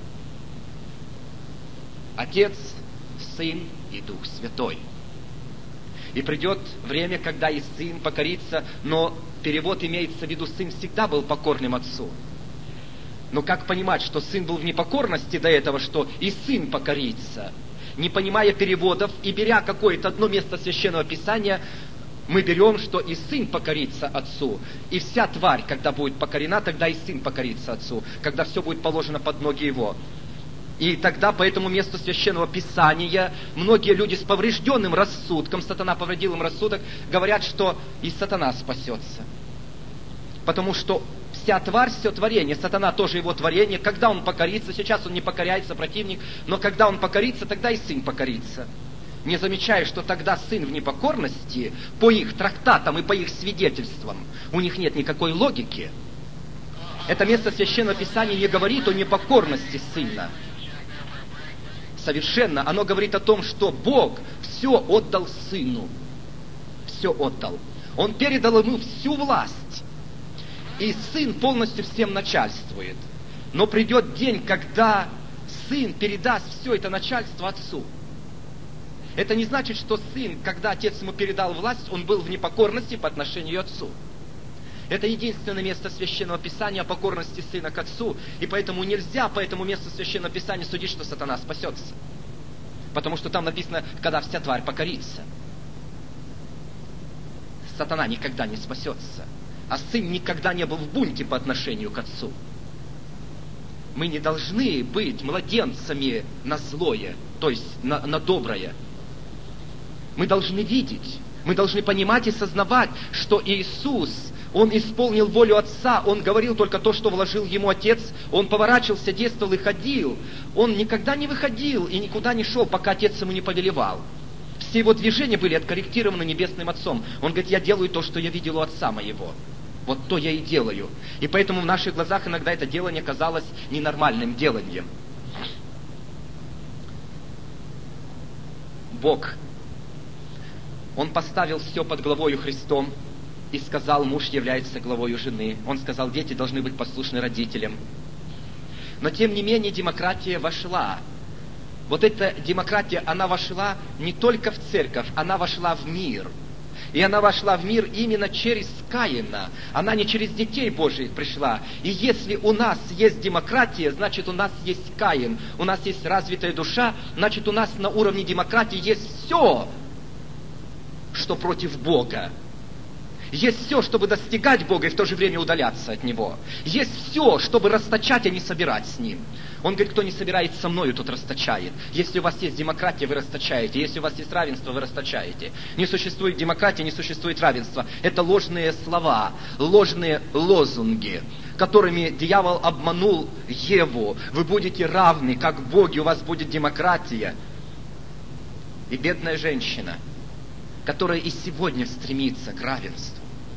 Отец, Сын и Дух Святой. И придет время, когда и Сын покорится, но перевод имеется в виду: Сын всегда был покорным Отцу. Но как понимать, что Сын был в непокорности до этого, что и Сын покорится? Не понимая переводов и беря какое-то одно место Священного Писания, мы берем, что и Сын покорится Отцу. И вся тварь, когда будет покорена, тогда и Сын покорится Отцу, когда все будет положено под ноги Его. И тогда по этому месту Священного Писания многие люди с поврежденным рассудком, сатана повредил им рассудок, говорят, что и сатана спасется. Потому что вся тварь, все творение, сатана тоже его творение. Когда он покорится, сейчас он не покоряется, противник, но когда он покорится, тогда и Сын покорится. Не замечая, что тогда Сын в непокорности, по их трактатам и по их свидетельствам, у них нет никакой логики. Это место Священного Писания не говорит о непокорности Сына. Совершенно. Оно говорит о том, что Бог все отдал Сыну. Все отдал. Он передал Ему всю власть. И Сын полностью всем начальствует. Но придет день, когда Сын передаст все это начальство Отцу. Это не значит, что Сын, когда Отец Ему передал власть, Он был в непокорности по отношению к Отцу. Это единственное место Священного Писания о покорности сына к отцу. И поэтому нельзя по этому месту Священного Писания судить, что сатана спасется. Потому что там написано, когда вся тварь покорится. Сатана никогда не спасется. А сын никогда не был в бунте по отношению к отцу. Мы не должны быть младенцами на злое, то есть на доброе. Мы должны видеть, мы должны понимать и сознавать, что Иисус, Он исполнил волю Отца, Он говорил только то, что вложил Ему Отец, Он поворачивался, действовал и ходил. Он никогда не выходил и никуда не шел, пока Отец Ему не повелевал. Все Его движения были откорректированы Небесным Отцом. Он говорит, я делаю то, что я видел у Отца Моего. Вот то я и делаю. И поэтому в наших глазах иногда это делание казалось ненормальным деланием. Бог, Он поставил все под главою Христом и сказал, муж является главою жены. Он сказал, дети должны быть послушны родителям. Но тем не менее демократия вошла. Вот эта демократия, она вошла не только в церковь, она вошла в мир. И она вошла в мир именно через Каина. Она не через детей Божьих пришла. И если у нас есть демократия, значит у нас есть Каин. У нас есть развитая душа, значит у нас на уровне демократии есть все, что против Бога. Есть все, чтобы достигать Бога и в то же время удаляться от Него. Есть все, чтобы расточать, а не собирать с Ним. Он говорит, кто не собирает со мною, тот расточает. Если у вас есть демократия, вы расточаете. Если у вас есть равенство, вы расточаете. Не существует демократии, не существует равенства. Это ложные слова, ложные лозунги, которыми дьявол обманул Еву. Вы будете равны, как боги, у вас будет демократия. И бедная женщина, которая и сегодня стремится к равенству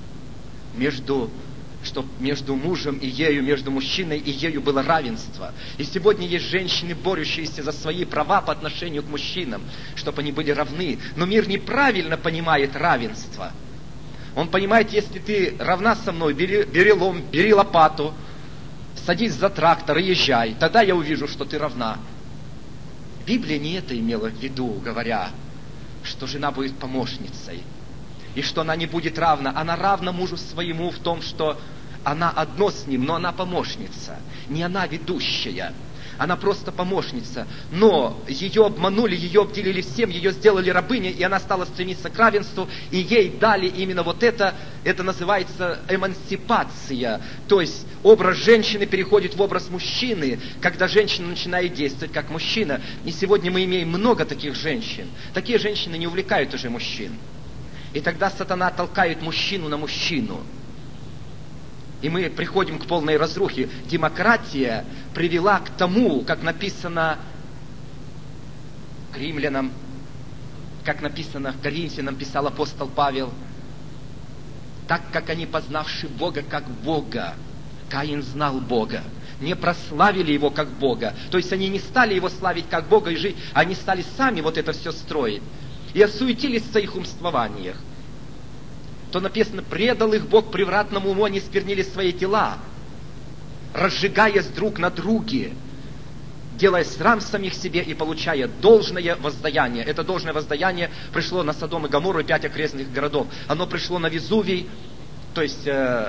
между мужем и ею, между мужчиной и ею было равенство. И сегодня есть женщины, борющиеся за свои права по отношению к мужчинам, чтобы они были равны. Но мир неправильно понимает равенство. Он понимает, если ты равна со мной, бери лом, бери лопату, садись за трактор и езжай, тогда я увижу, что ты равна. Библия не это имела в виду, говоря, что жена будет помощницей, и что она не будет равна. Она равна мужу своему в том, что она одно с ним, но она помощница. Не она ведущая, она просто помощница. Но ее обманули, ее обделили всем, ее сделали рабыней, и она стала стремиться к равенству, и ей дали именно вот это называется эмансипация. То есть образ женщины переходит в образ мужчины, когда женщина начинает действовать как мужчина. И сегодня мы имеем много таких женщин. Такие женщины не увлекают уже мужчин. И тогда сатана толкает мужчину на мужчину. И мы приходим к полной разрухе. Демократия привела к тому, как написано к римлянам, как написано к Коринфянам, писал апостол Павел, так как они, познавши Бога как Бога, Каин знал Бога, не прославили Его как Бога. То есть они не стали Его славить как Бога и жить, они стали сами вот это все строить. И осуетились в своих умствованиях. То написано, предал их Бог превратному уму, они сквернили свои тела, разжигаясь друг на друге, делая срам самих себе и получая должное воздаяние. Это должное воздаяние пришло на Содом и Гоморру и 5 окрестных городов. Оно пришло на Везувий, то есть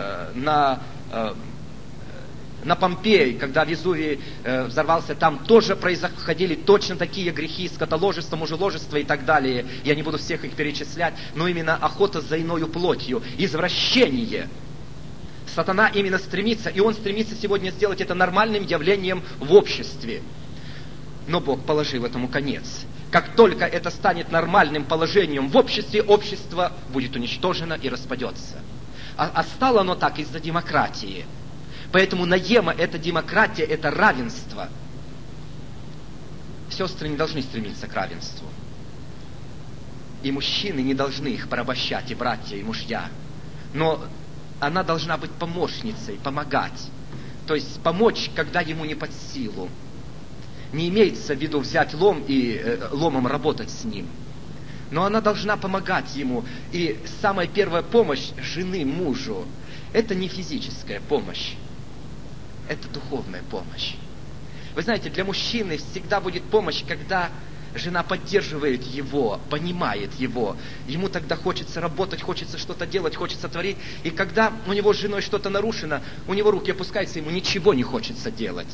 на Помпей, когда Везувий взорвался, там тоже происходили точно такие грехи, скотоложество, мужеложество и так далее. Я не буду всех их перечислять, но именно охота за иною плотью, извращение. Сатана именно стремится, и он стремится сегодня сделать это нормальным явлением в обществе. Но Бог положил этому конец. Как только это станет нормальным положением в обществе, общество будет уничтожено и распадется. А стало оно так из-за демократии. Поэтому наема – это демократия, это равенство. Сестры не должны стремиться к равенству. И мужчины не должны их порабощать, и братья, и мужья. Но она должна быть помощницей, помогать. То есть помочь, когда ему не под силу. Не имеется в виду взять лом и ломом работать с ним. Но она должна помогать ему. И самая первая помощь жены мужу – это не физическая помощь. Это духовная помощь. Вы знаете, для мужчины всегда будет помощь, когда Жена поддерживает его, понимает его. Ему тогда хочется работать, хочется что-то делать, хочется творить. И когда у него с женой что-то нарушено, у него руки опускаются, ему ничего не хочется делать.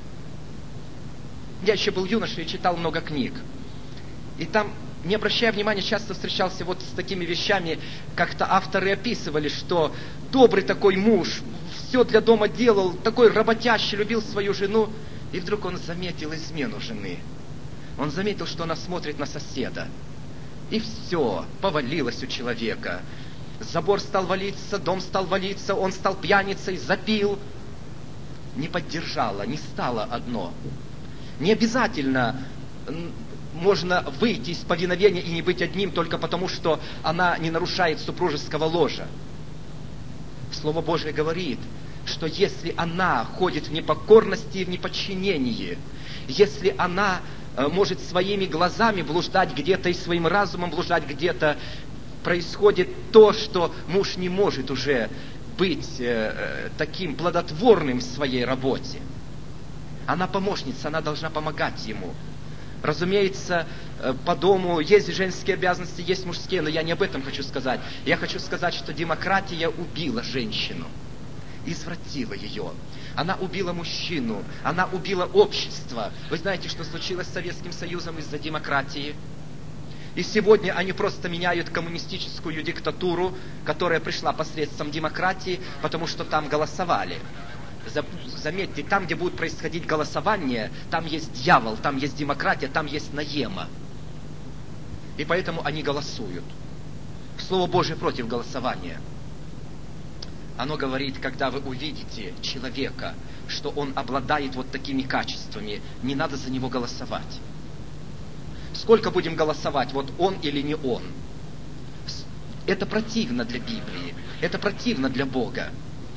Я еще был юношей и читал много книг. И там, не обращая внимания, часто встречался вот с такими вещами, как-то авторы описывали, что добрый такой муж, все для дома делал, такой работящий, любил свою жену. И вдруг он заметил измену жены. Он заметил, что она смотрит на соседа. И все, повалилось у человека. Забор стал валиться, дом стал валиться, он стал пьяницей, запил. Не поддержало, не стало одно. Не обязательно можно выйти из повиновения и не быть одним только потому, что она не нарушает супружеского ложа. Слово Божие говорит, что если она ходит в непокорности и в неподчинении, если она может своими глазами блуждать где-то и своим разумом блуждать где-то, происходит то, что муж не может уже быть таким плодотворным в своей работе. Она помощница, она должна помогать ему. Разумеется, по дому есть женские обязанности, есть мужские, но я не об этом хочу сказать. Я хочу сказать, что демократия убила женщину, извратила ее. Она убила мужчину, она убила общество. Вы знаете, что случилось с Советским Союзом из-за демократии? И сегодня они просто меняют коммунистическую диктатуру, которая пришла посредством демократии, потому что там голосовали. Заметьте, там, где будет происходить голосование, там есть дьявол, там есть демократия, там есть наема. И поэтому они голосуют. Слово Божие против голосования. Оно говорит, когда вы увидите человека, что он обладает вот такими качествами, не надо за него голосовать. Сколько будем голосовать, вот он или не он? Это противно для Библии, это противно для Бога.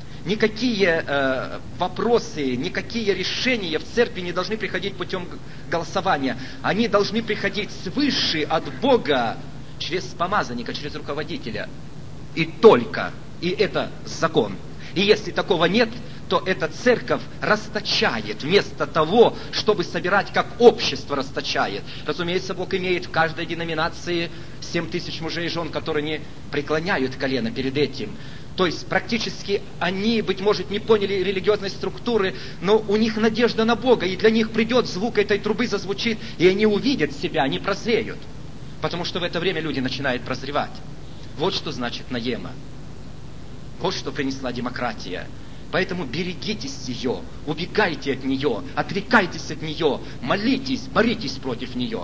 Никакие вопросы, никакие решения в церкви не должны приходить путем голосования. Они должны приходить свыше от Бога, через помазанника, через руководителя. И только. И это закон. И если такого нет, то эта церковь расточает вместо того, чтобы собирать, как общество расточает. Разумеется, Бог имеет в каждой деноминации 7000 мужей и жен, которые не преклоняют колено перед этим. То есть практически они, быть может, не поняли религиозной структуры, но у них надежда на Бога, и для них придет звук этой трубы, зазвучит, и они увидят себя, они прозреют. Потому что в это время люди начинают прозревать. Вот что значит наема. Вот что принесла демократия. Поэтому берегитесь ее, убегайте от нее, отрекайтесь от нее, молитесь, боритесь против нее.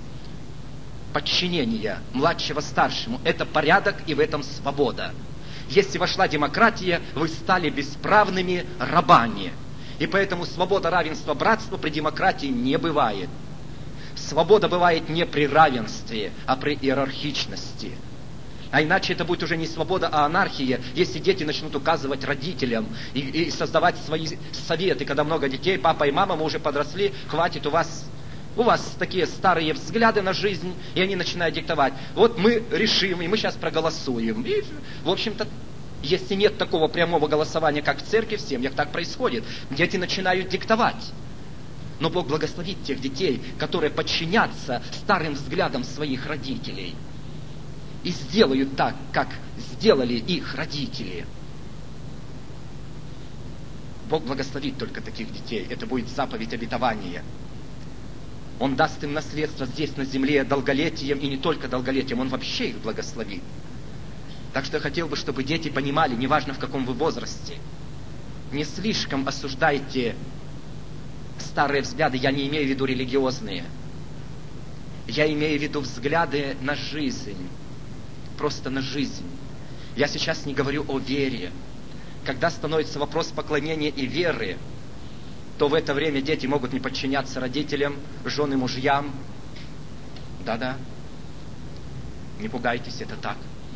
Подчинение младшего старшему – это порядок, и в этом свобода. Если вошла демократия, вы стали бесправными рабами. И поэтому свобода, равенство, братство при демократии не бывает. Свобода бывает не при равенстве, а при иерархичности. А иначе это будет уже не свобода, а анархия, если дети начнут указывать родителям и создавать свои советы, когда много детей, папа и мама, мы уже подросли, хватит, у вас такие старые взгляды на жизнь, и они начинают диктовать. Вот мы решим, и мы сейчас проголосуем. И, в общем-то, если нет такого прямого голосования, как в церкви, в семьях так происходит. Дети начинают диктовать. Но Бог благословит тех детей, которые подчинятся старым взглядам своих родителей. И сделают так, как сделали их родители. Бог благословит только таких детей. Это будет заповедь обетования. Он даст им наследство здесь на земле долголетием, и не только долголетием, Он вообще их благословит. Так что я хотел бы, чтобы дети понимали, неважно в каком вы возрасте, не слишком осуждайте старые взгляды, я не имею в виду религиозные. Я имею в виду взгляды на жизнь. Просто на жизнь. Я сейчас не говорю о вере. Когда становится вопрос поклонения и веры, то в это время дети могут не подчиняться родителям, жены, мужьям. Да-да. Не пугайтесь, это так.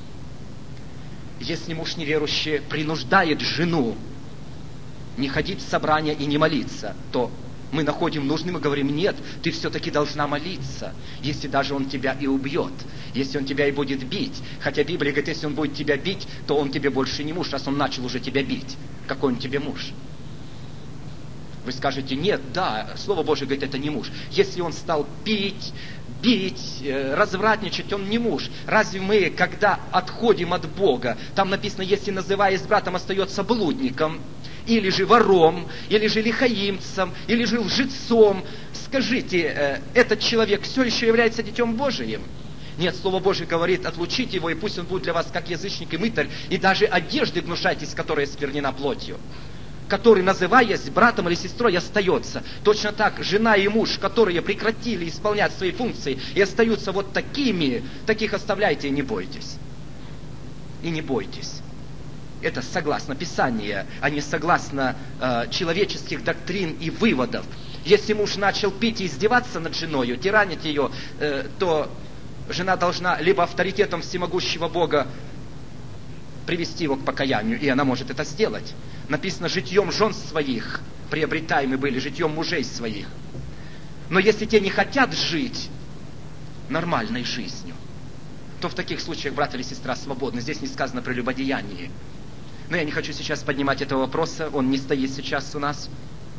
Если муж неверующий принуждает жену не ходить в собрания и не молиться, то мы находим нужным и говорим: нет, ты все-таки должна молиться, если даже он тебя и убьет, если он тебя и будет бить. Хотя Библия говорит, если он будет тебя бить, то он тебе больше не муж, раз он начал уже тебя бить. Какой он тебе муж? Вы скажете: нет, да, Слово Божие говорит, это не муж. Если он стал пить, бить, развратничать, он не муж. Разве мы, когда отходим от Бога, там написано, если называясь братом, остается блудником, или же вором, или же лихаимцем, или же лжецом, скажите, этот человек все еще является детем Божиим? Нет, Слово Божие говорит, отлучите его, и пусть он будет для вас как язычник и мытарь, и даже одежды гнушайтесь, которая сквернена плотью, который, называясь братом или сестрой, остается. Точно так, жена и муж, которые прекратили исполнять свои функции и остаются вот такими, таких оставляйте и не бойтесь. И не бойтесь. Это согласно Писанию, а не согласно человеческих доктрин и выводов. Если муж начал пить и издеваться над женой, тиранить ее, то жена должна либо авторитетом всемогущего Бога привести его к покаянию, и она может это сделать. Написано, житьем жен своих приобретаемы были, житьем мужей своих. Но если те не хотят жить нормальной жизнью, то в таких случаях брат или сестра свободны. Здесь не сказано про прелюбодеяние. Но я не хочу сейчас поднимать этого вопроса, он не стоит сейчас у нас.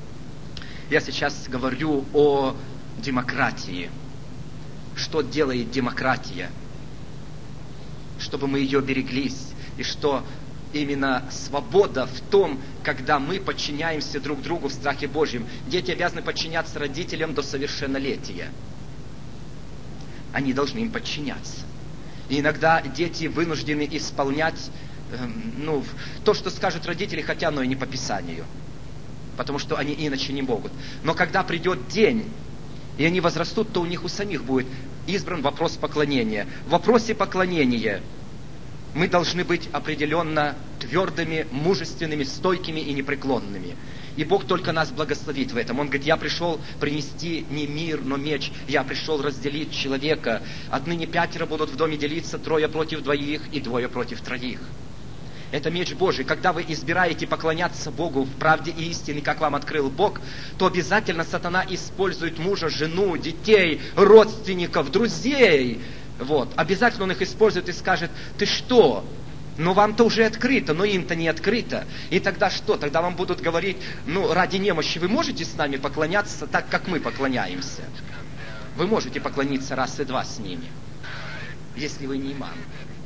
Я сейчас говорю о демократии. Что делает демократия? Чтобы мы ее береглись. И что именно свобода в том, когда мы подчиняемся друг другу в страхе Божьем. Дети обязаны подчиняться родителям до совершеннолетия. Они должны им подчиняться. И иногда дети вынуждены исполнять то, что скажут родители, хотя оно и не по Писанию. Потому что они иначе не могут. Но когда придет день, и они возрастут, то у них у самих будет избран вопрос поклонения. В вопросе поклонения мы должны быть определенно твердыми, мужественными, стойкими и непреклонными. И Бог только нас благословит в этом. Он говорит, я пришел принести не мир, но меч. Я пришел разделить человека. Отныне 5 будут в доме делиться, 3 против 2 и 2 против 3. Это меч Божий. Когда вы избираете поклоняться Богу в правде и истине, как вам открыл Бог, то обязательно сатана использует мужа, жену, детей, родственников, друзей. Обязательно он их использует и скажет, ты что? Но вам-то уже открыто, но им-то не открыто. И тогда что? Тогда вам будут говорить, ради немощи вы можете с нами поклоняться так, как мы поклоняемся? Вы можете поклониться раз и два с ними, если вы не имам.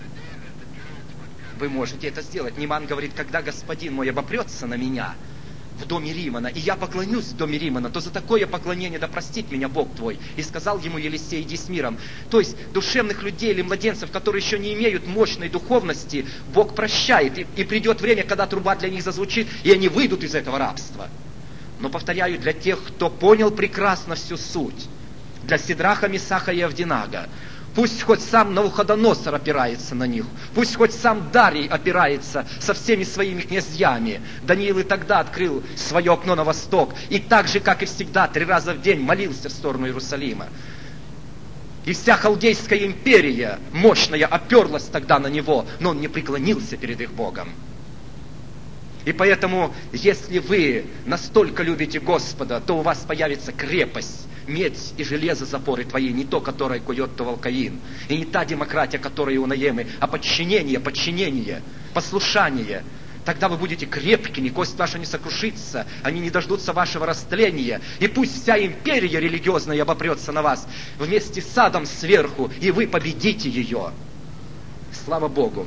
Вы можете это сделать. Ниман говорит, когда господин мой обопрется на меня в доме Римана, и я поклонюсь в доме Римана, то за такое поклонение да простит меня Бог твой. И сказал ему Елисей, иди с миром. То есть душевных людей или младенцев, которые еще не имеют мощной духовности, Бог прощает. И придет время, когда труба для них зазвучит, и они выйдут из этого рабства. Но, повторяю, для тех, кто понял прекрасно всю суть, для Сидраха, Месаха и Авдинага, пусть хоть сам Навуходоносор опирается на них. Пусть хоть сам Дарий опирается со всеми своими князьями. Даниил и тогда открыл свое окно на восток. И так же, как и всегда, 3 раза в день молился в сторону Иерусалима. И вся Халдейская империя мощная оперлась тогда на него, но он не преклонился перед их Богом. И поэтому, если вы настолько любите Господа, то у вас появится крепость, медь и железо запоры твои, не то, которое кует Тувалкаин, и не та демократия, которая у Наемы, а подчинение, послушание. Тогда вы будете крепкими, кость ваша не сокрушится, они не дождутся вашего растления. И пусть вся империя религиозная обопрется на вас вместе с адом сверху, и вы победите ее. Слава Богу!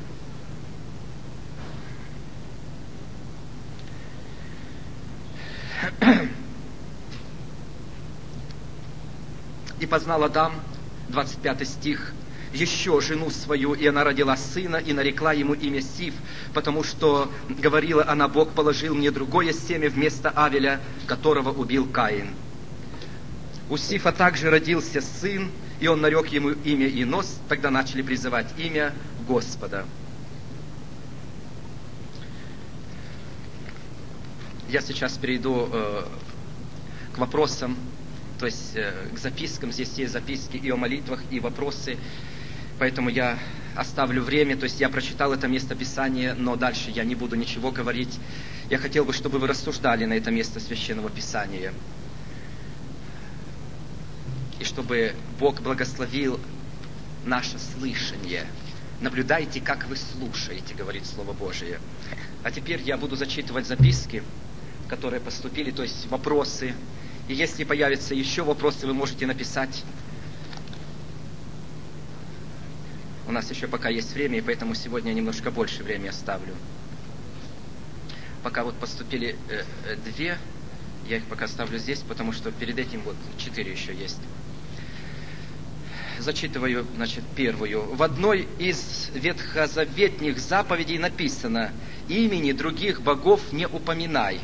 И познал Адам, 25 стих, еще жену свою, и она родила сына, и нарекла ему имя Сиф, потому что, говорила она, Бог положил мне другое семя вместо Авеля, которого убил Каин. У Сифа также родился сын, и он нарек ему имя Инос, тогда начали призывать имя Господа. Я сейчас перейду к вопросам, то есть к запискам. Здесь есть записки и о молитвах, и вопросы. Поэтому я оставлю время. То есть я прочитал это место Писания, но дальше я не буду ничего говорить. Я хотел бы, чтобы вы рассуждали на это место Священного Писания. И чтобы Бог благословил наше слышание. Наблюдайте, как вы слушаете, говорит Слово Божие. А теперь я буду зачитывать записки, которые поступили, то есть вопросы. И если появятся еще вопросы, вы можете написать У нас еще пока есть время, и поэтому сегодня я немножко больше времени оставлю. Пока вот поступили 2, я их пока оставлю здесь, потому что перед этим вот 4 еще есть. Зачитываю, значит, первую. В одной из ветхозаветных заповедей написано: «Имени других богов не упоминай».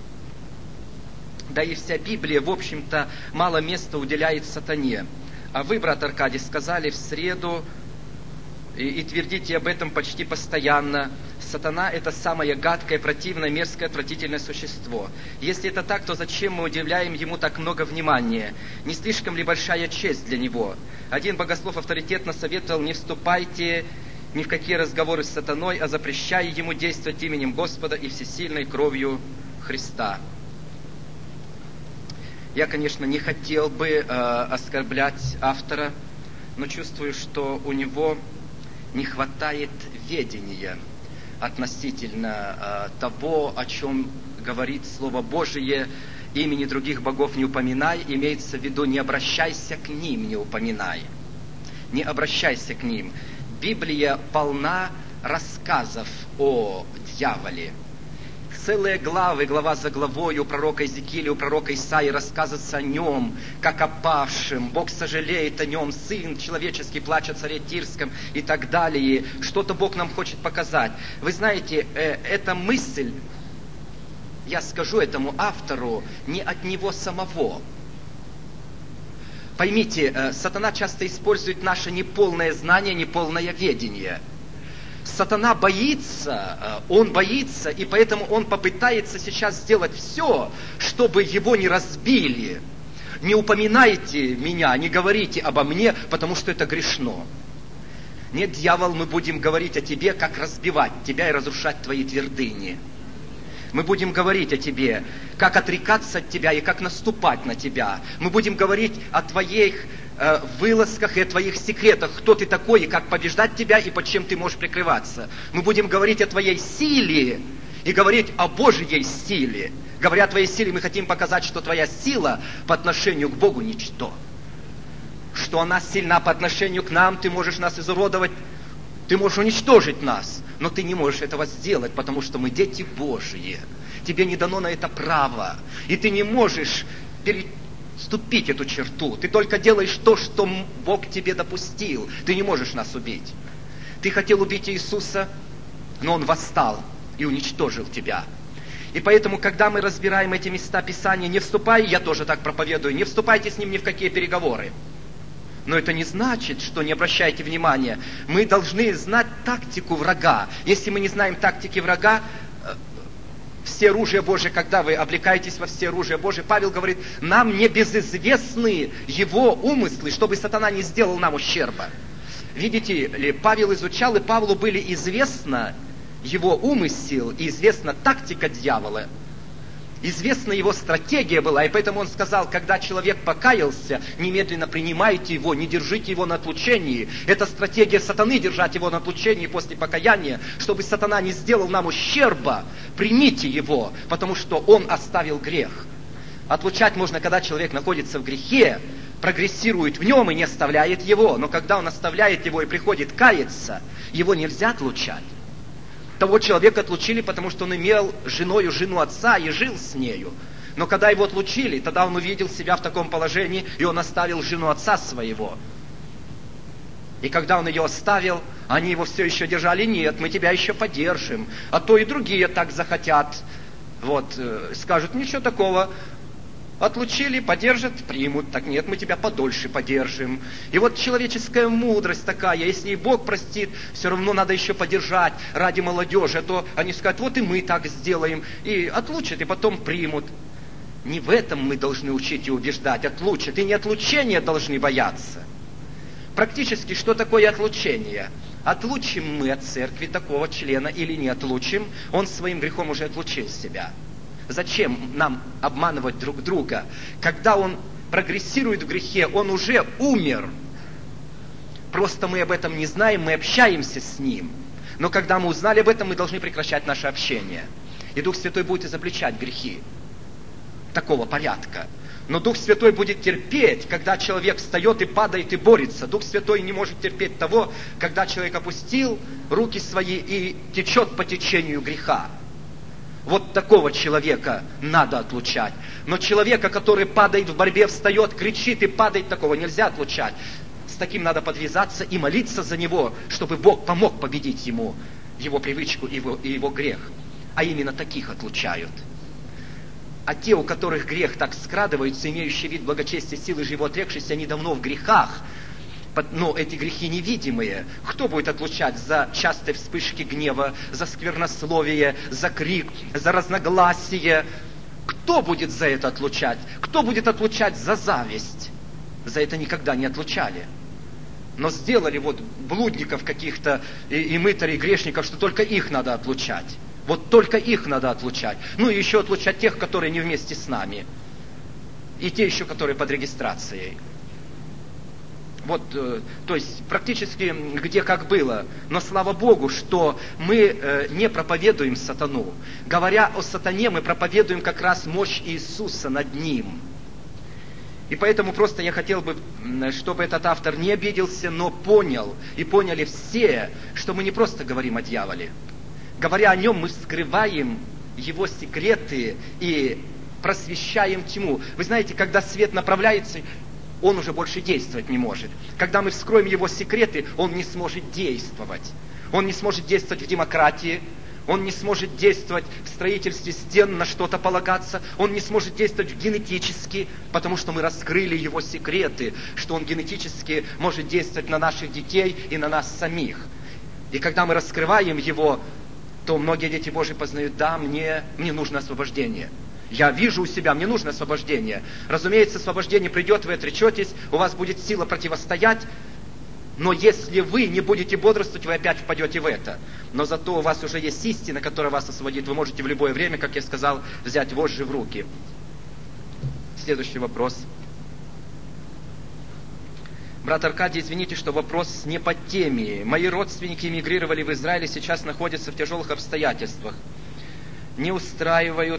Да и вся Библия, в общем-то, мало места уделяет сатане. А вы, брат Аркадий, сказали в среду и твердите об этом почти постоянно: сатана – это самое гадкое, противное, мерзкое, отвратительное существо. Если это так, то зачем мы уделяем ему так много внимания? Не слишком ли большая честь для него? Один богослов авторитетно советовал: не вступайте ни в какие разговоры с сатаной, а запрещая ему действовать именем Господа и всесильной кровью Христа. Я, конечно, не хотел бы оскорблять автора, но чувствую, что у него не хватает ведения относительно того, о чем говорит Слово Божие. Имени других богов не упоминай, имеется в виду: не обращайся к ним, не упоминай. Не обращайся к ним. Библия полна рассказов о дьяволе. Целые главы, глава за главой, у пророка Иезекииля, у пророка Исаии рассказывается о нем, как о павшем. Бог сожалеет о нем, сын человеческий плачет о царе Тирском и так далее. Что-то Бог нам хочет показать. Вы знаете, эта мысль, я скажу этому автору, не от него самого. Поймите, сатана часто использует наше неполное знание, неполное ведение. Сатана боится, он боится, и поэтому он попытается сейчас сделать все, чтобы его не разбили. Не упоминайте меня, не говорите обо мне, потому что это грешно. Нет, дьявол, мы будем говорить о тебе, как разбивать тебя и разрушать твои твердыни. Мы будем говорить о тебе, как отрекаться от тебя и как наступать на тебя. Мы будем говорить о твоих вылазках и о твоих секретах, кто ты такой и как побеждать тебя и под чем ты можешь прикрываться. Мы будем говорить о твоей силе и говорить о Божьей силе. Говоря о твоей силе, мы хотим показать, что твоя сила по отношению к Богу ничто. Что она сильна по отношению к нам, ты можешь нас изуродовать, ты можешь уничтожить нас, но ты не можешь этого сделать, потому что мы дети Божьи. Тебе не дано на это право, и ты не можешь переступить эту черту. Ты только делаешь то, что Бог тебе допустил. Ты не можешь нас убить. Ты хотел убить Иисуса, но Он восстал и уничтожил тебя. И поэтому, когда мы разбираем эти места Писания, не вступай, я тоже так проповедую, не вступайте с Ним ни в какие переговоры. Но это не значит, что не обращайте внимания. Мы должны знать тактику врага. Если мы не знаем тактики врага, все оружие Божие, когда вы облекаетесь во все оружие Божие, Павел говорит, нам не безызвестны его умыслы, чтобы сатана не сделал нам ущерба. Видите ли, Павел изучал, и Павлу были известна его умысел и известна тактика дьявола. Известна его стратегия была, и поэтому он сказал, когда человек покаялся, немедленно принимайте его, не держите его на отлучении. Это стратегия сатаны, держать его на отлучении после покаяния, чтобы сатана не сделал нам ущерба. Примите его, потому что он оставил грех. Отлучать можно, когда человек находится в грехе, прогрессирует в нем и не оставляет его. Но когда он оставляет его и приходит каяться, его нельзя отлучать. Того человека отлучили, потому что он имел женою жену отца и жил с нею. Но когда его отлучили, тогда он увидел себя в таком положении, и он оставил жену отца своего. И когда он ее оставил, они его все еще держали. Нет, мы тебя еще поддержим. А то и другие так захотят. Вот, скажут, ничего такого. Отлучили, подержат, примут. Так нет, мы тебя подольше подержим. И вот человеческая мудрость такая. Если и Бог простит, все равно надо еще подержать ради молодежи. А то они скажут, вот и мы так сделаем. И отлучат, и потом примут. Не в этом мы должны учить и убеждать. Отлучат. И не отлучения должны бояться. Практически, что такое отлучение? Отлучим мы от церкви такого члена или не отлучим, он своим грехом уже отлучил себя. Зачем нам обманывать друг друга? Когда он прогрессирует в грехе, он уже умер. Просто мы об этом не знаем, мы общаемся с ним. Но когда мы узнали об этом, мы должны прекращать наше общение. И Дух Святой будет изобличать грехи такого порядка. Но Дух Святой будет терпеть, когда человек встает и падает и борется. Дух Святой не может терпеть того, когда человек опустил руки свои и течет по течению греха. Вот такого человека надо отлучать. Но человека, который падает в борьбе, встает, кричит и падает, такого нельзя отлучать. С таким надо подвязаться и молиться за него, чтобы Бог помог победить ему его привычку и его грех. А именно таких отлучают. А те, у которых грех так скрадывается, имеющие вид благочестия, силы же его отрекшись, они давно в грехах. Но эти грехи невидимые. Кто будет отлучать за частые вспышки гнева, за сквернословие, за крик, за разногласие? Кто будет за это отлучать? Кто будет отлучать за зависть? За это никогда не отлучали. Но сделали вот блудников каких-то и мытарей, грешников, что только их надо отлучать. Вот только их надо отлучать. Ну и еще отлучать тех, которые не вместе с нами. И те еще, которые под регистрацией. Вот, то есть практически где как было. Но слава Богу, что мы не проповедуем сатану. Говоря о сатане, мы проповедуем как раз мощь Иисуса над ним. И поэтому просто я хотел бы, чтобы этот автор не обиделся, но понял, и поняли все, что мы не просто говорим о дьяволе. Говоря о нем, мы скрываем его секреты и просвещаем тьму. Вы знаете, когда свет направляется, он уже больше действовать не может. Когда мы вскроем его секреты, он не сможет действовать. Он не сможет действовать в демократии, он не сможет действовать в строительстве стен, на что-то полагаться, он не сможет действовать генетически, потому что мы раскрыли его секреты, что он генетически может действовать на наших детей и на нас самих. И когда мы раскрываем его, то многие дети Божьи познают: да, мне нужно освобождение. Я вижу у себя, мне нужно освобождение. Разумеется, освобождение придет, вы отречетесь, у вас будет сила противостоять, но если вы не будете бодрствовать, вы опять впадете в это. Но зато у вас уже есть истина, которая вас освободит. Вы можете в любое время, как я сказал, взять вожжи в руки. Следующий вопрос. Брат Аркадий, извините, что вопрос не по теме. Мои родственники эмигрировали в Израиль и сейчас находятся в тяжелых обстоятельствах. Не устраивают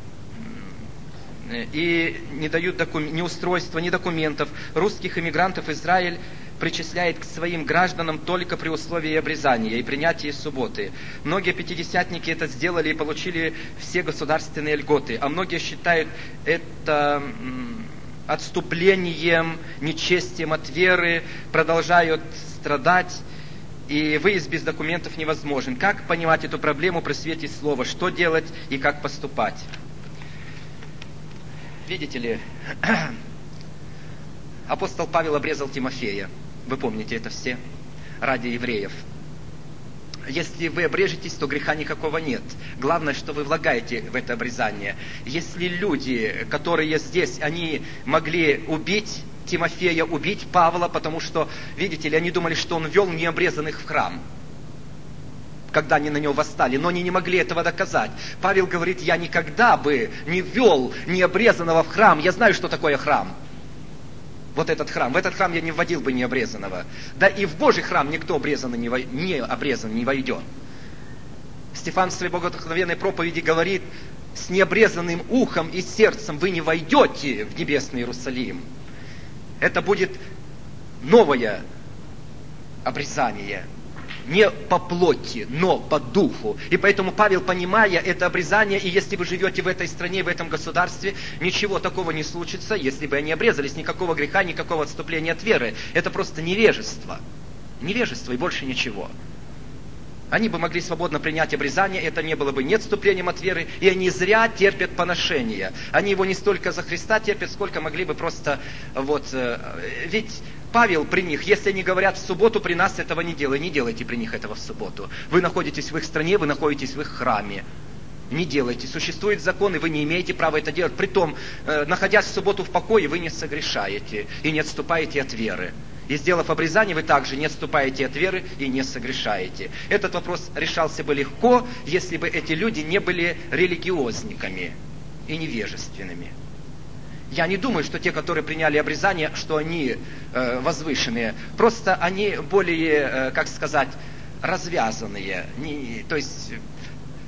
и не дают ни устройства, ни документов. Русских эмигрантов Израиль причисляет к своим гражданам только при условии обрезания и принятия субботы. Многие пятидесятники это сделали и получили все государственные льготы, а многие считают это отступлением, нечестием от веры, продолжают страдать, и выезд без документов невозможен. Как понимать эту проблему при свете слова? Что делать и как поступать? Видите ли, апостол Павел обрезал Тимофея. Вы помните это все? Ради евреев. Если вы обрежетесь, то греха никакого нет. Главное, что вы влагаете в это обрезание. Если люди, которые здесь, они могли убить Тимофея, убить Павла, потому что, видите ли, они думали, что он вел необрезанных в храм, когда они на него восстали, но они не могли этого доказать. Павел говорит: я никогда бы не ввел необрезанного в храм. Я знаю, что такое храм. Вот этот храм. В этот храм я не вводил бы необрезанного. Да и в Божий храм никто обрезанный не обрезанный не войдет. Стефан в своей богодухновенной проповеди говорит: с необрезанным ухом и сердцем вы не войдете в небесный Иерусалим. Это будет новое обрезание. Не по плоти, но по духу. И поэтому Павел, понимая это обрезание, и если вы живете в этой стране, в этом государстве, ничего такого не случится, если бы они обрезались. Никакого греха, никакого отступления от веры. Это просто невежество. Невежество и больше ничего. Они бы могли свободно принять обрезание, это не было бы ни отступлением от веры, и они зря терпят поношение. Они его не столько за Христа терпят, сколько могли бы просто ведь Павел при них, если они говорят в субботу, при нас этого не делай, не делайте при них этого в субботу. Вы находитесь в их стране, вы находитесь в их храме. Не делайте. Существует закон, и вы не имеете права это делать. Притом, находясь в субботу в покое, вы не согрешаете и не отступаете от веры. И сделав обрезание, вы также не отступаете от веры и не согрешаете. Этот вопрос решался бы легко, если бы эти люди не были религиозниками и невежественными. Я не думаю, что те, которые приняли обрезание, что они возвышенные. Просто они более, развязанные. То есть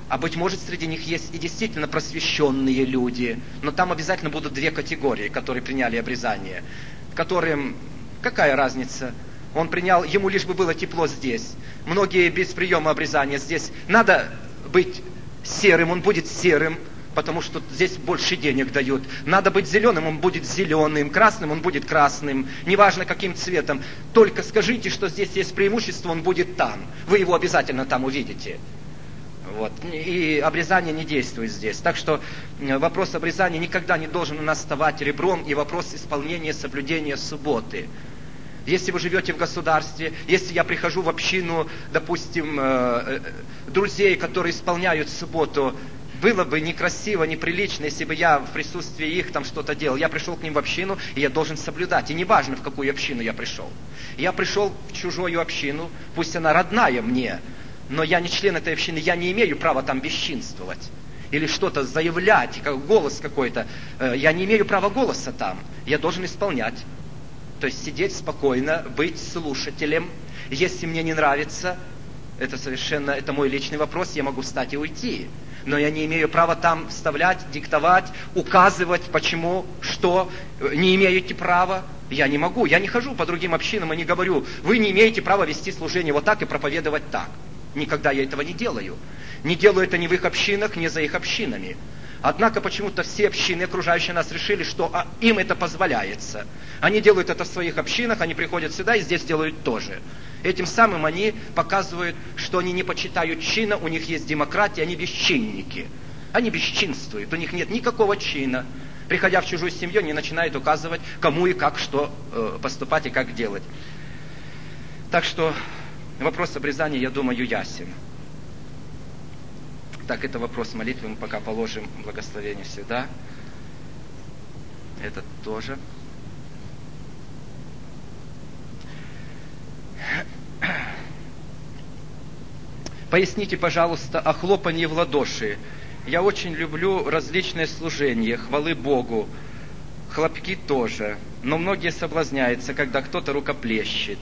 А быть может, среди них есть и действительно просвещенные люди, но там обязательно будут две категории, которые приняли обрезание, которым какая разница? Он принял, ему лишь бы было тепло здесь. Многие без приема обрезания здесь. Надо быть серым, он будет серым, потому что здесь больше денег дают. Надо быть зеленым, он будет зеленым, красным, он будет красным, неважно каким цветом. Только скажите, что здесь есть преимущество, он будет там. Вы его обязательно там увидите. Вот. И обрезание не действует здесь. Так что вопрос обрезания никогда не должен у нас вставать ребром, и вопрос исполнения, соблюдения субботы. Если вы живете в государстве, если я прихожу в общину, допустим, друзей, которые исполняют субботу, было бы некрасиво, неприлично, если бы я в присутствии их там что-то делал. Я пришел к ним в общину, и я должен соблюдать. И неважно, в какую общину я пришел. Я пришел в чужую общину, пусть она родная мне, но я не член этой общины, я не имею права там бесчинствовать. Или что-то заявлять, как голос какой-то. Я не имею права голоса там. Я должен исполнять. То есть сидеть спокойно, быть слушателем. Если мне не нравится, это мой личный вопрос, я могу встать и уйти. Но я не имею права там вставлять, диктовать, указывать, почему, что. Не имеете права. Я не могу. Я не хожу по другим общинам и не говорю, вы не имеете права вести служение вот так и проповедовать так. Никогда я этого не делаю. Не делаю это ни в их общинах, ни за их общинами. Однако почему-то все общины, окружающие нас, решили, что им это позволяется. Они делают это в своих общинах, они приходят сюда и здесь делают тоже. Этим самым они показывают, что они не почитают чина, у них есть демократия, они бесчинники. Они бесчинствуют, у них нет никакого чина. Приходя в чужую семью, они начинают указывать, кому и как что поступать и как делать. Так что вопрос обрезания, я думаю, ясен. Так, это вопрос молитвы, мы пока положим благословение сюда. Этот тоже. Поясните, пожалуйста, о хлопанье в ладоши. Я очень люблю различные служения, хвалы Богу. Хлопки тоже. Но многие соблазняются, когда кто-то рукоплещет.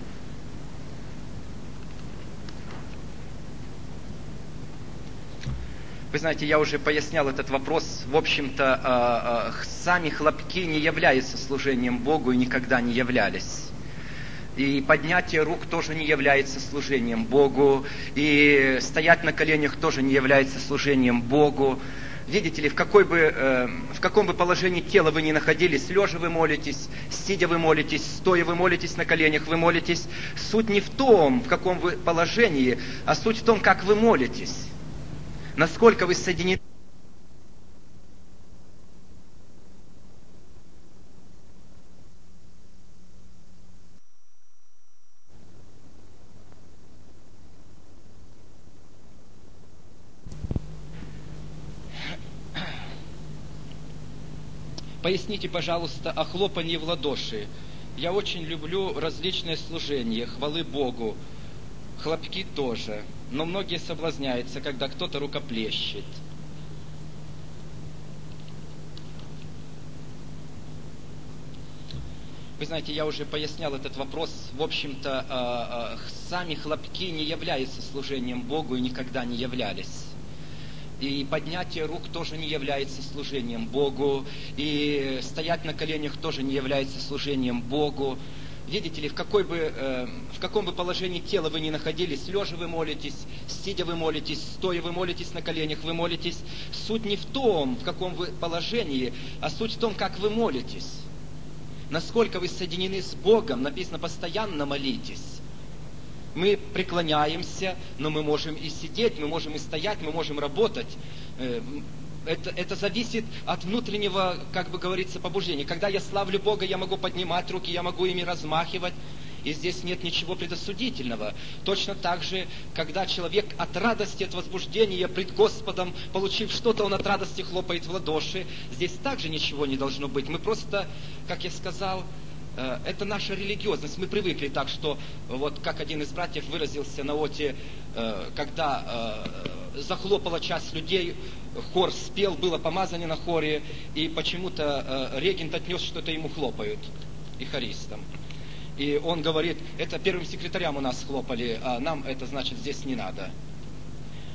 Вы знаете, я уже пояснял этот вопрос. В общем-то, сами хлопки не являются служением Богу и никогда не являлись. И поднятие рук тоже не является служением Богу. И стоять на коленях тоже не является служением Богу. Видите ли, в каком бы положении тела вы ни находились, лежа вы молитесь, сидя вы молитесь, стоя вы молитесь на коленях, вы молитесь. Суть не в том, в каком вы положении, а суть в том, как вы молитесь. Насколько вы соединены. Поясните, пожалуйста, о хлопанье в ладоши. Я очень люблю различные служения, хвалы Богу. Хлопки тоже. Но многие соблазняются, когда кто-то рукоплещет. Вы знаете, я уже пояснял этот вопрос. В общем-то, сами хлопки не являются служением Богу и никогда не являлись. И поднятие рук тоже не является служением Богу. И стоять на коленях тоже не является служением Богу. Видите ли, в каком бы положении тела вы ни находились, лежа вы молитесь, сидя вы молитесь, стоя вы молитесь на коленях, вы молитесь. Суть не в том, в каком вы положении, а суть в том, как вы молитесь. Насколько вы соединены с Богом, написано, постоянно молитесь. Мы преклоняемся, но мы можем и сидеть, мы можем и стоять, мы можем работать. Это зависит от внутреннего, как бы говорится, побуждения. Когда я славлю Бога, я могу поднимать руки, я могу ими размахивать. И здесь нет ничего предосудительного. Точно так же, когда человек от радости, от возбуждения пред Господом, получив что-то, он от радости хлопает в ладоши. Здесь также ничего не должно быть. Мы просто, как я сказал, это наша религиозность. Мы привыкли так, что вот как один из братьев выразился на оте, когда захлопала часть людей, хор спел, было помазание на хоре, и почему-то регент отнес, что это ему хлопают, и хористам. И он говорит, это первым секретарям у нас хлопали, а нам это, значит, здесь не надо.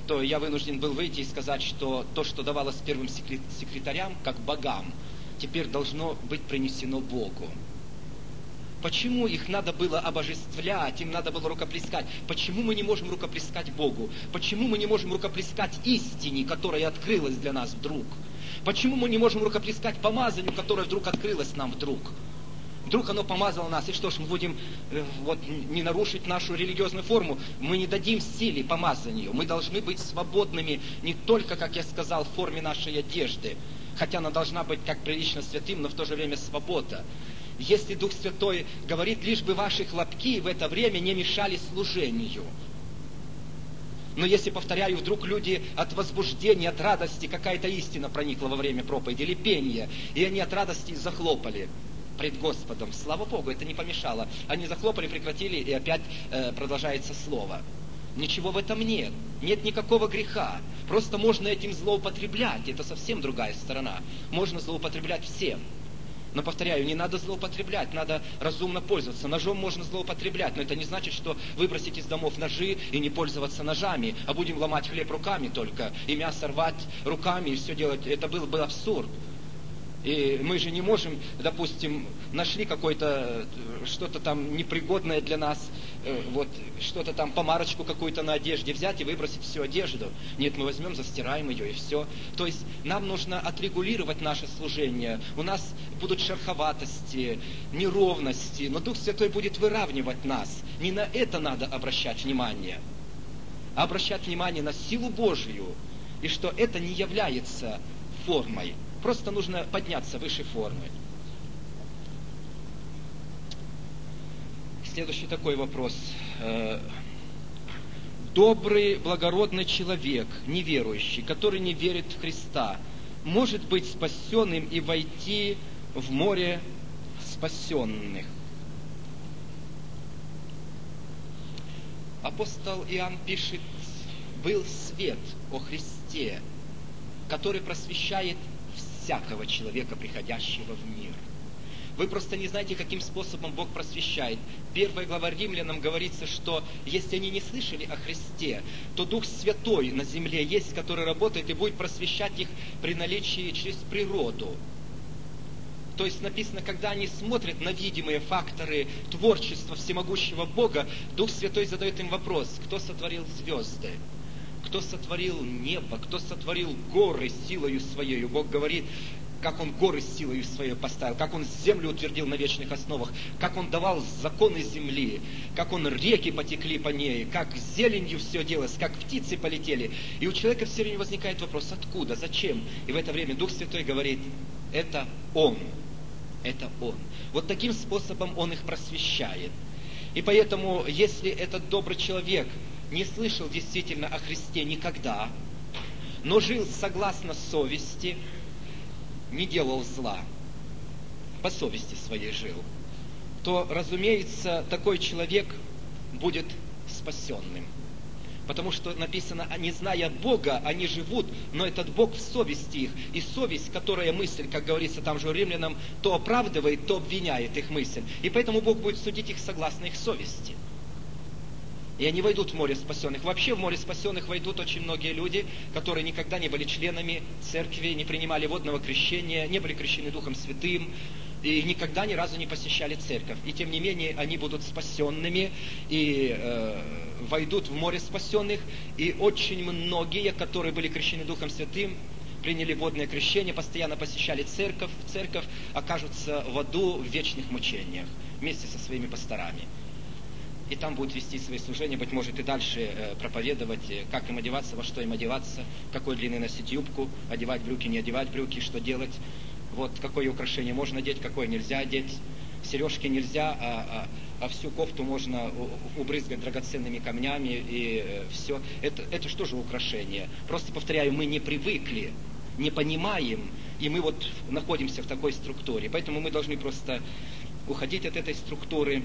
то я вынужден был выйти и сказать, что то, что давалось первым секретарям, как богам, теперь должно быть принесено Богу. Почему их надо было обожествлять, им надо было рукоплескать? Почему мы не можем рукоплескать Богу? Почему мы не можем рукоплескать истине, которая открылась для нас вдруг? Почему мы не можем рукоплескать помазанию, которое вдруг открылось нам вдруг? Вдруг оно помазало нас, и что ж, мы будем не нарушить нашу религиозную форму, мы не дадим силе помазанию. Мы должны быть свободными не только, как я сказал, в форме нашей одежды, хотя она должна быть как прилично святым, но в то же время свобода. Если Дух Святой говорит, лишь бы ваши хлопки в это время не мешали служению. Но если, повторяю, вдруг люди от возбуждения, от радости, какая-то истина проникла во время проповеди или пения, и они от радости захлопали пред Господом, слава Богу, это не помешало. Они захлопали, прекратили, и опять продолжается слово. Ничего в этом нет. Нет никакого греха. Просто можно этим злоупотреблять. Это совсем другая сторона. Можно злоупотреблять всем. Но, повторяю, не надо злоупотреблять, надо разумно пользоваться. Ножом можно злоупотреблять, но это не значит, что выбросить из домов ножи и не пользоваться ножами, а будем ломать хлеб руками только, и мясо рвать руками, и все делать. Это был бы абсурд. И мы же не можем, допустим, нашли какое-то, что-то там непригодное для нас, что-то там, помарочку какую-то на одежде взять и выбросить всю одежду. Нет, мы возьмем, застираем ее и все. То есть нам нужно отрегулировать наше служение. У нас будут шероховатости, неровности, но Дух Святой будет выравнивать нас. Не на это надо обращать внимание, а обращать внимание на силу Божию, и что это не является формой. Просто нужно подняться выше формы. Следующий такой вопрос. Добрый, благородный человек, неверующий, который не верит в Христа, может быть спасенным и войти в море спасенных. Апостол Иоанн пишет: был свет о Христе, который просвещает всякого человека, приходящего в мир. Вы просто не знаете, каким способом Бог просвещает. 1 глава Римлянам говорится, что если они не слышали о Христе, то Дух Святой на земле есть, который работает и будет просвещать их при наличии через природу. То есть написано, когда они смотрят на видимые факторы творчества всемогущего Бога, Дух Святой задает им вопрос: кто сотворил звезды? Кто сотворил небо, кто сотворил горы силою своей. Бог говорит, как Он горы силою своей поставил, как Он землю утвердил на вечных основах, как Он давал законы земли, как Он реки потекли по ней, как зеленью все делалось, как птицы полетели. И у человека все время возникает вопрос: откуда, зачем? И в это время Дух Святой говорит: это Он, это Он. Вот таким способом Он их просвещает. И поэтому, если этот добрый человек не слышал действительно о Христе никогда, но жил согласно совести, не делал зла, по совести своей жил, то, разумеется, такой человек будет спасенным. Потому что написано, не зная Бога, они живут, но этот Бог в совести их. И совесть, которая мысль, как говорится там же у римлянам, то оправдывает, то обвиняет их мысль. И поэтому Бог будет судить их согласно их совести. И они войдут в море спасенных. Вообще в море спасенных войдут очень многие люди, которые никогда не были членами церкви, не принимали водного крещения, не были крещены Духом Святым, и никогда ни разу не посещали церковь. И тем не менее они будут спасенными и войдут в море спасенных. И очень многие, которые были крещены Духом Святым, приняли водное крещение, постоянно посещали церковь, окажутся в аду в вечных мучениях вместе со своими пасторами. И там будут вести свои служения, быть может, и дальше проповедовать, как им одеваться, во что им одеваться, какой длины носить юбку, одевать брюки, не одевать брюки, что делать. Вот какое украшение можно одеть, какое нельзя одеть. Сережки нельзя, а всю кофту можно убрызгать драгоценными камнями и все. Это что же украшение? Просто, повторяю, мы не привыкли, не понимаем, и мы вот находимся в такой структуре. Поэтому мы должны просто уходить от этой структуры.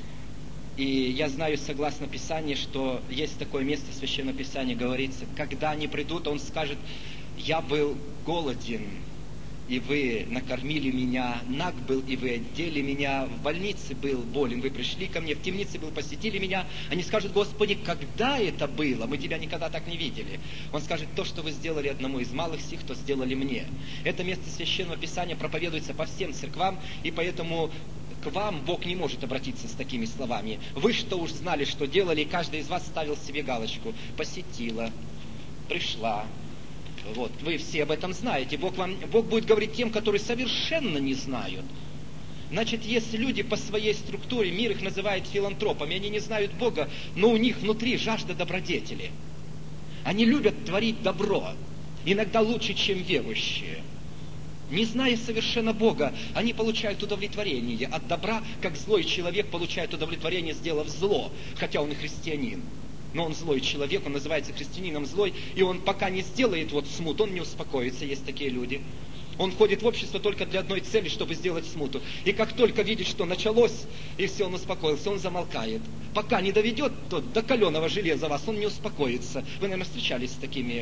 И я знаю, согласно Писанию, что есть такое место в Священном Писании, говорится, когда они придут, он скажет: я был голоден, и вы накормили меня, наг был, и вы одели меня, в больнице был болен, вы пришли ко мне, в темнице был, посетили меня. Они скажут: Господи, когда это было? Мы Тебя никогда так не видели. Он скажет: то, что вы сделали одному из малых сих, то сделали мне. Это место Священного Писания проповедуется по всем церквам, и поэтому к вам Бог не может обратиться с такими словами. Вы что уж знали, что делали, и каждый из вас ставил себе галочку: посетила, пришла. Вот, вы все об этом знаете. Бог будет говорить тем, которые совершенно не знают. Значит, есть люди по своей структуре, мир их называет филантропами, они не знают Бога, но у них внутри жажда добродетели. Они любят творить добро, иногда лучше, чем верующие. Не зная совершенно Бога, они получают удовлетворение от добра, как злой человек получает удовлетворение, сделав зло, хотя он и христианин. Но он злой человек, он называется христианином злой, и он пока не сделает вот смут, он не успокоится, есть такие люди. Он входит в общество только для одной цели, чтобы сделать смуту. И как только видит, что началось, и все, он успокоился, он замолкает. Пока не доведет до каленого железа вас, он не успокоится. Вы, наверное, встречались с такими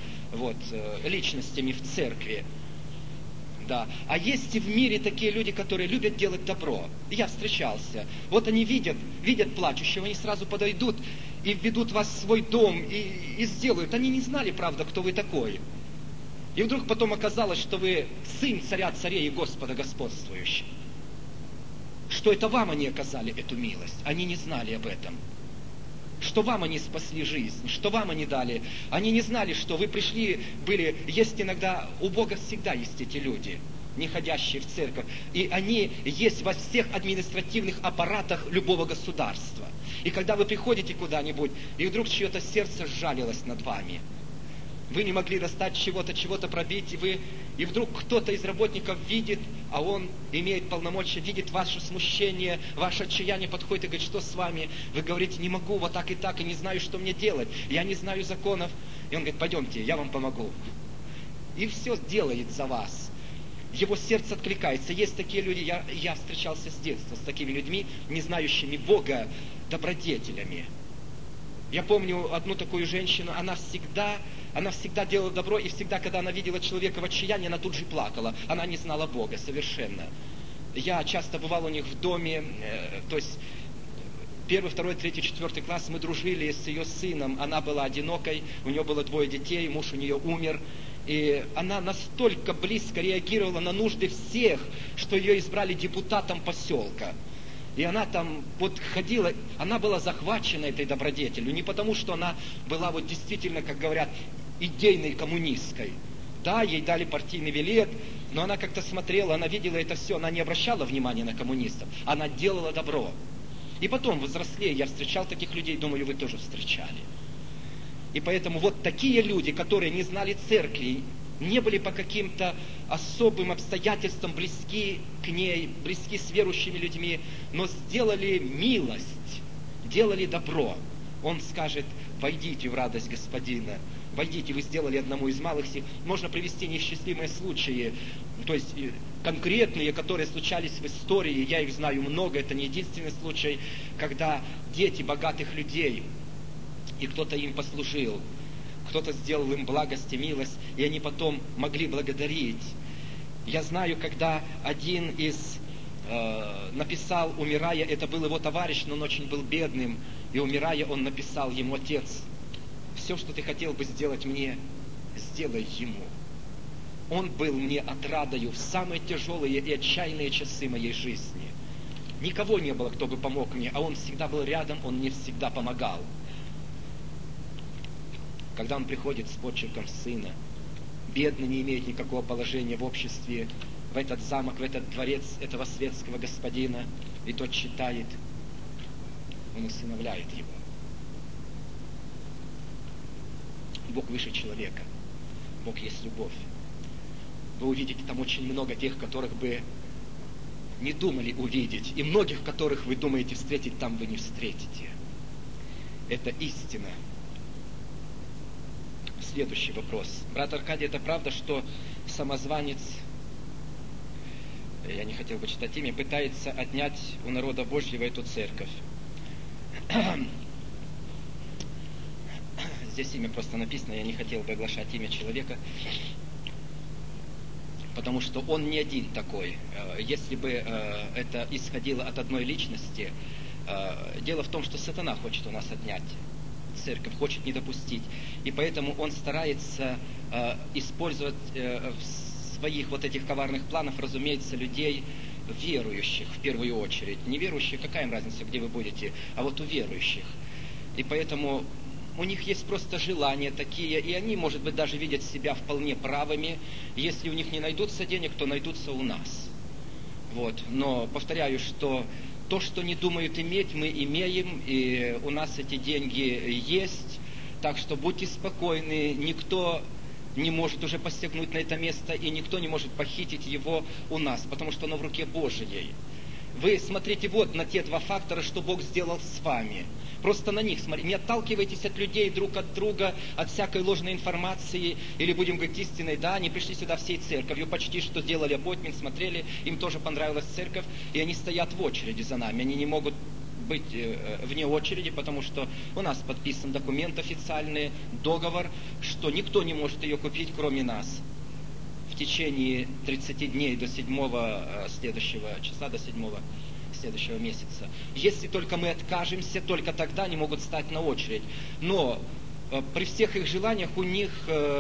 личностями в церкви. Да. А есть и в мире такие люди, которые любят делать добро. Я встречался. Вот они видят плачущего, они сразу подойдут и введут вас в свой дом и сделают. Они не знали, правда, кто вы такой. И вдруг потом оказалось, что вы сын царя царей и Господа господствующий. Что это вам они оказали эту милость. Они не знали об этом. Что вам они спасли жизнь, что вам они дали. Они не знали, что вы пришли, были. Есть иногда, у Бога всегда есть эти люди, не ходящие в церковь. И они есть во всех административных аппаратах любого государства. И когда вы приходите куда-нибудь, и вдруг чье-то сердце сжалилось над вами, вы не могли достать чего-то пробить, и вдруг кто-то из работников видит, а он имеет полномочия, видит ваше смущение, ваше отчаяние, подходит и говорит: что с вами? Вы говорите: не могу, вот так, и не знаю, что мне делать, я не знаю законов. И он говорит: пойдемте, я вам помогу. И все делает за вас. Его сердце откликается. Есть такие люди, я встречался с детства с такими людьми, не знающими Бога, добродетелями. Я помню одну такую женщину, она всегда делала добро, и всегда, когда она видела человека в отчаянии, она тут же плакала. Она не знала Бога совершенно. Я часто бывал у них в доме, то есть 1, 2, 3, 4 класс, мы дружили с ее сыном. Она была одинокой, у нее было 2 детей, муж у нее умер. И она настолько близко реагировала на нужды всех, что ее избрали депутатом поселка. И она там вот ходила, она была захвачена этой добродетелью. Не потому, что она была вот действительно, как говорят, идейной коммунисткой. Да, ей дали партийный билет, но она как-то смотрела, она видела это все, она не обращала внимания на коммунистов. Она делала добро. И потом, взрослее, я встречал таких людей, думаю, вы тоже встречали. И поэтому вот такие люди, которые не знали церкви, не были по каким-то особым обстоятельствам близки к ней, близки с верующими людьми, но сделали милость, делали добро. Он скажет: войдите в радость Господина, войдите, вы сделали одному из малых сих. Можно привести несчастливые случаи, то есть конкретные, которые случались в истории, я их знаю много, это не единственный случай, когда дети богатых людей, и кто-то им послужил, кто-то сделал им благость и милость, и они потом могли благодарить. Я знаю, когда один из написал, умирая, это был его товарищ, но он очень был бедным, и умирая, он написал ему: отец, все, что ты хотел бы сделать мне, сделай ему. Он был мне отрадою в самые тяжелые и отчаянные часы моей жизни. Никого не было, кто бы помог мне, а он всегда был рядом, он мне всегда помогал. Когда он приходит с почерком сына, бедный, не имеет никакого положения в обществе, в этот замок, в этот дворец этого светского господина, и тот читает, он усыновляет его. Бог выше человека. Бог есть любовь. Вы увидите там очень много тех, которых бы не думали увидеть, и многих, которых вы думаете встретить, там вы не встретите. Это истина. Следующий вопрос. Брат Аркадий, это правда, что самозванец, я не хотел бы читать имя, пытается отнять у народа Божьего эту церковь? Здесь имя просто написано, я не хотел бы оглашать имя человека. потому что он не один такой. Если бы это исходило от одной личности, дело в том, что сатана хочет у нас отнять церковь, хочет не допустить. И поэтому он старается использовать в своих вот этих коварных планах, разумеется, людей верующих в первую очередь. Неверующих, какая им разница, где вы будете, а вот у верующих. И поэтому у них есть просто желания такие, и они, может быть, даже видят себя вполне правыми. Если у них не найдутся денег, то найдутся у нас. Вот. Но повторяю, что то, что не думают иметь, мы имеем, и у нас эти деньги есть. Так что будьте спокойны, никто не может уже посягнуть на это место, и никто не может похитить его у нас, потому что оно в руке Божией. Вы смотрите вот на те два фактора, что Бог сделал с вами. Просто на них смотрите. Не отталкивайтесь от людей друг от друга, от всякой ложной информации, или будем говорить истиной, да, они пришли сюда всей церковью, почти что сделали аппоинтмент, смотрели, им тоже понравилась церковь, и они стоят в очереди за нами, они не могут быть вне очереди, потому что у нас подписан документ официальный, договор, что никто не может ее купить, кроме нас. В течение 30 дней до 7 следующего числа, до 7 следующего месяца. Если только мы откажемся, только тогда они могут стать на очередь. Но при всех их желаниях у них,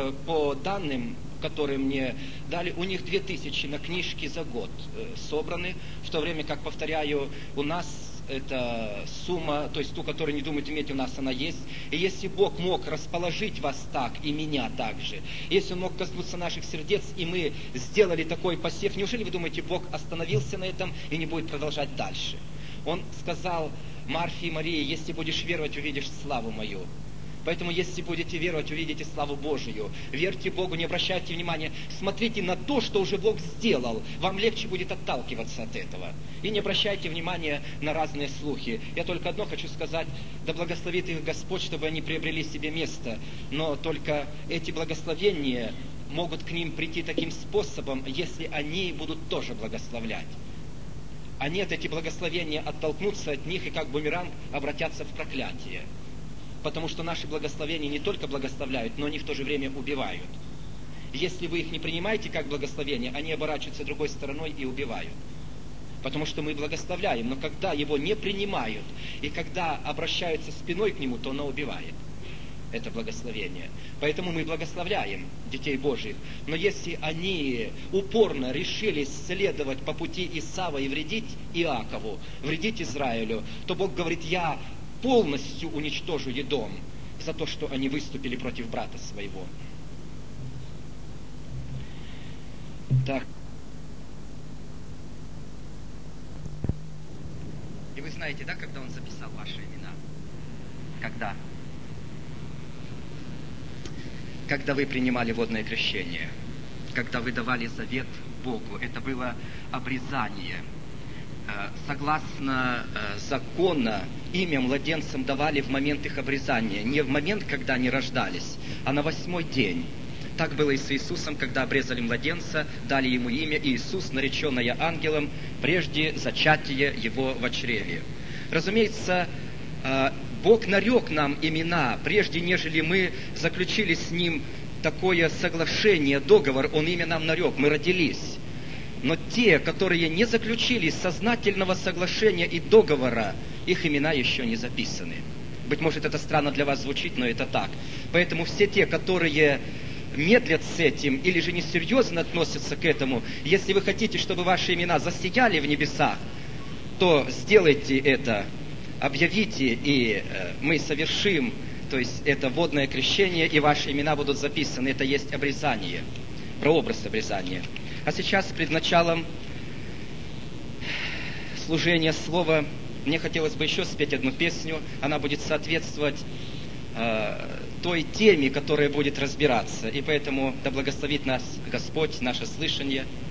по данным, которые мне дали, у них 2000 на книжки за год собраны, в то время как, повторяю, у нас эта сумма, то есть ту, которую не думают иметь, у нас она есть. И если Бог мог расположить вас так, и меня также, если Он мог коснуться наших сердец, и мы сделали такой посев, неужели вы думаете, Бог остановился на этом и не будет продолжать дальше? Он сказал Марфе и Марии: если будешь веровать, увидишь славу мою. Поэтому, если будете веровать, увидите славу Божию. Верьте Богу, не обращайте внимания. Смотрите на то, что уже Бог сделал. Вам легче будет отталкиваться от этого. И не обращайте внимания на разные слухи. Я только одно хочу сказать: да благословит их Господь, чтобы они приобрели себе место. Но только эти благословения могут к ним прийти таким способом, если они будут тоже благословлять. А нет, эти благословения оттолкнутся от них и как бумеранг обратятся в проклятие. Потому что наши благословения не только благословляют, но они в то же время убивают. Если вы их не принимаете как благословение, они оборачиваются другой стороной и убивают. Потому что мы благословляем, но когда его не принимают, и когда обращаются спиной к нему, то оно убивает. Это благословение. Поэтому мы благословляем детей Божьих. Но если они упорно решили следовать по пути Исава и вредить Иакову, вредить Израилю, то Бог говорит: я полностью уничтожу Едом за то, что они выступили против брата своего. Так. И вы знаете, да, когда он записал ваши имена? Когда? Когда вы принимали водное крещение, когда вы давали завет Богу, это было обрезание. Согласно закону, имя младенцам давали в момент их обрезания, не в момент, когда они рождались, а на 8-й день. Так было и с Иисусом, когда обрезали младенца, дали ему имя Иисус, нареченное ангелом, прежде зачатия его в чреве. Разумеется, Бог нарек нам имена, прежде нежели мы заключили с Ним такое соглашение, договор, Он имя нам нарек, мы родились. Но те, которые не заключили сознательного соглашения и договора, их имена еще не записаны. Быть может, это странно для вас звучит, но это так. Поэтому все те, которые медлят с этим или же несерьезно относятся к этому, если вы хотите, чтобы ваши имена засияли в небесах, то сделайте это, объявите, и мы совершим, то есть это водное крещение, и ваши имена будут записаны. Это есть обрезание, прообраз обрезания. А сейчас, перед началом служения слова, мне хотелось бы еще спеть одну песню. Она будет соответствовать той теме, которая будет разбираться. И поэтому да благословит нас Господь, наше слышание.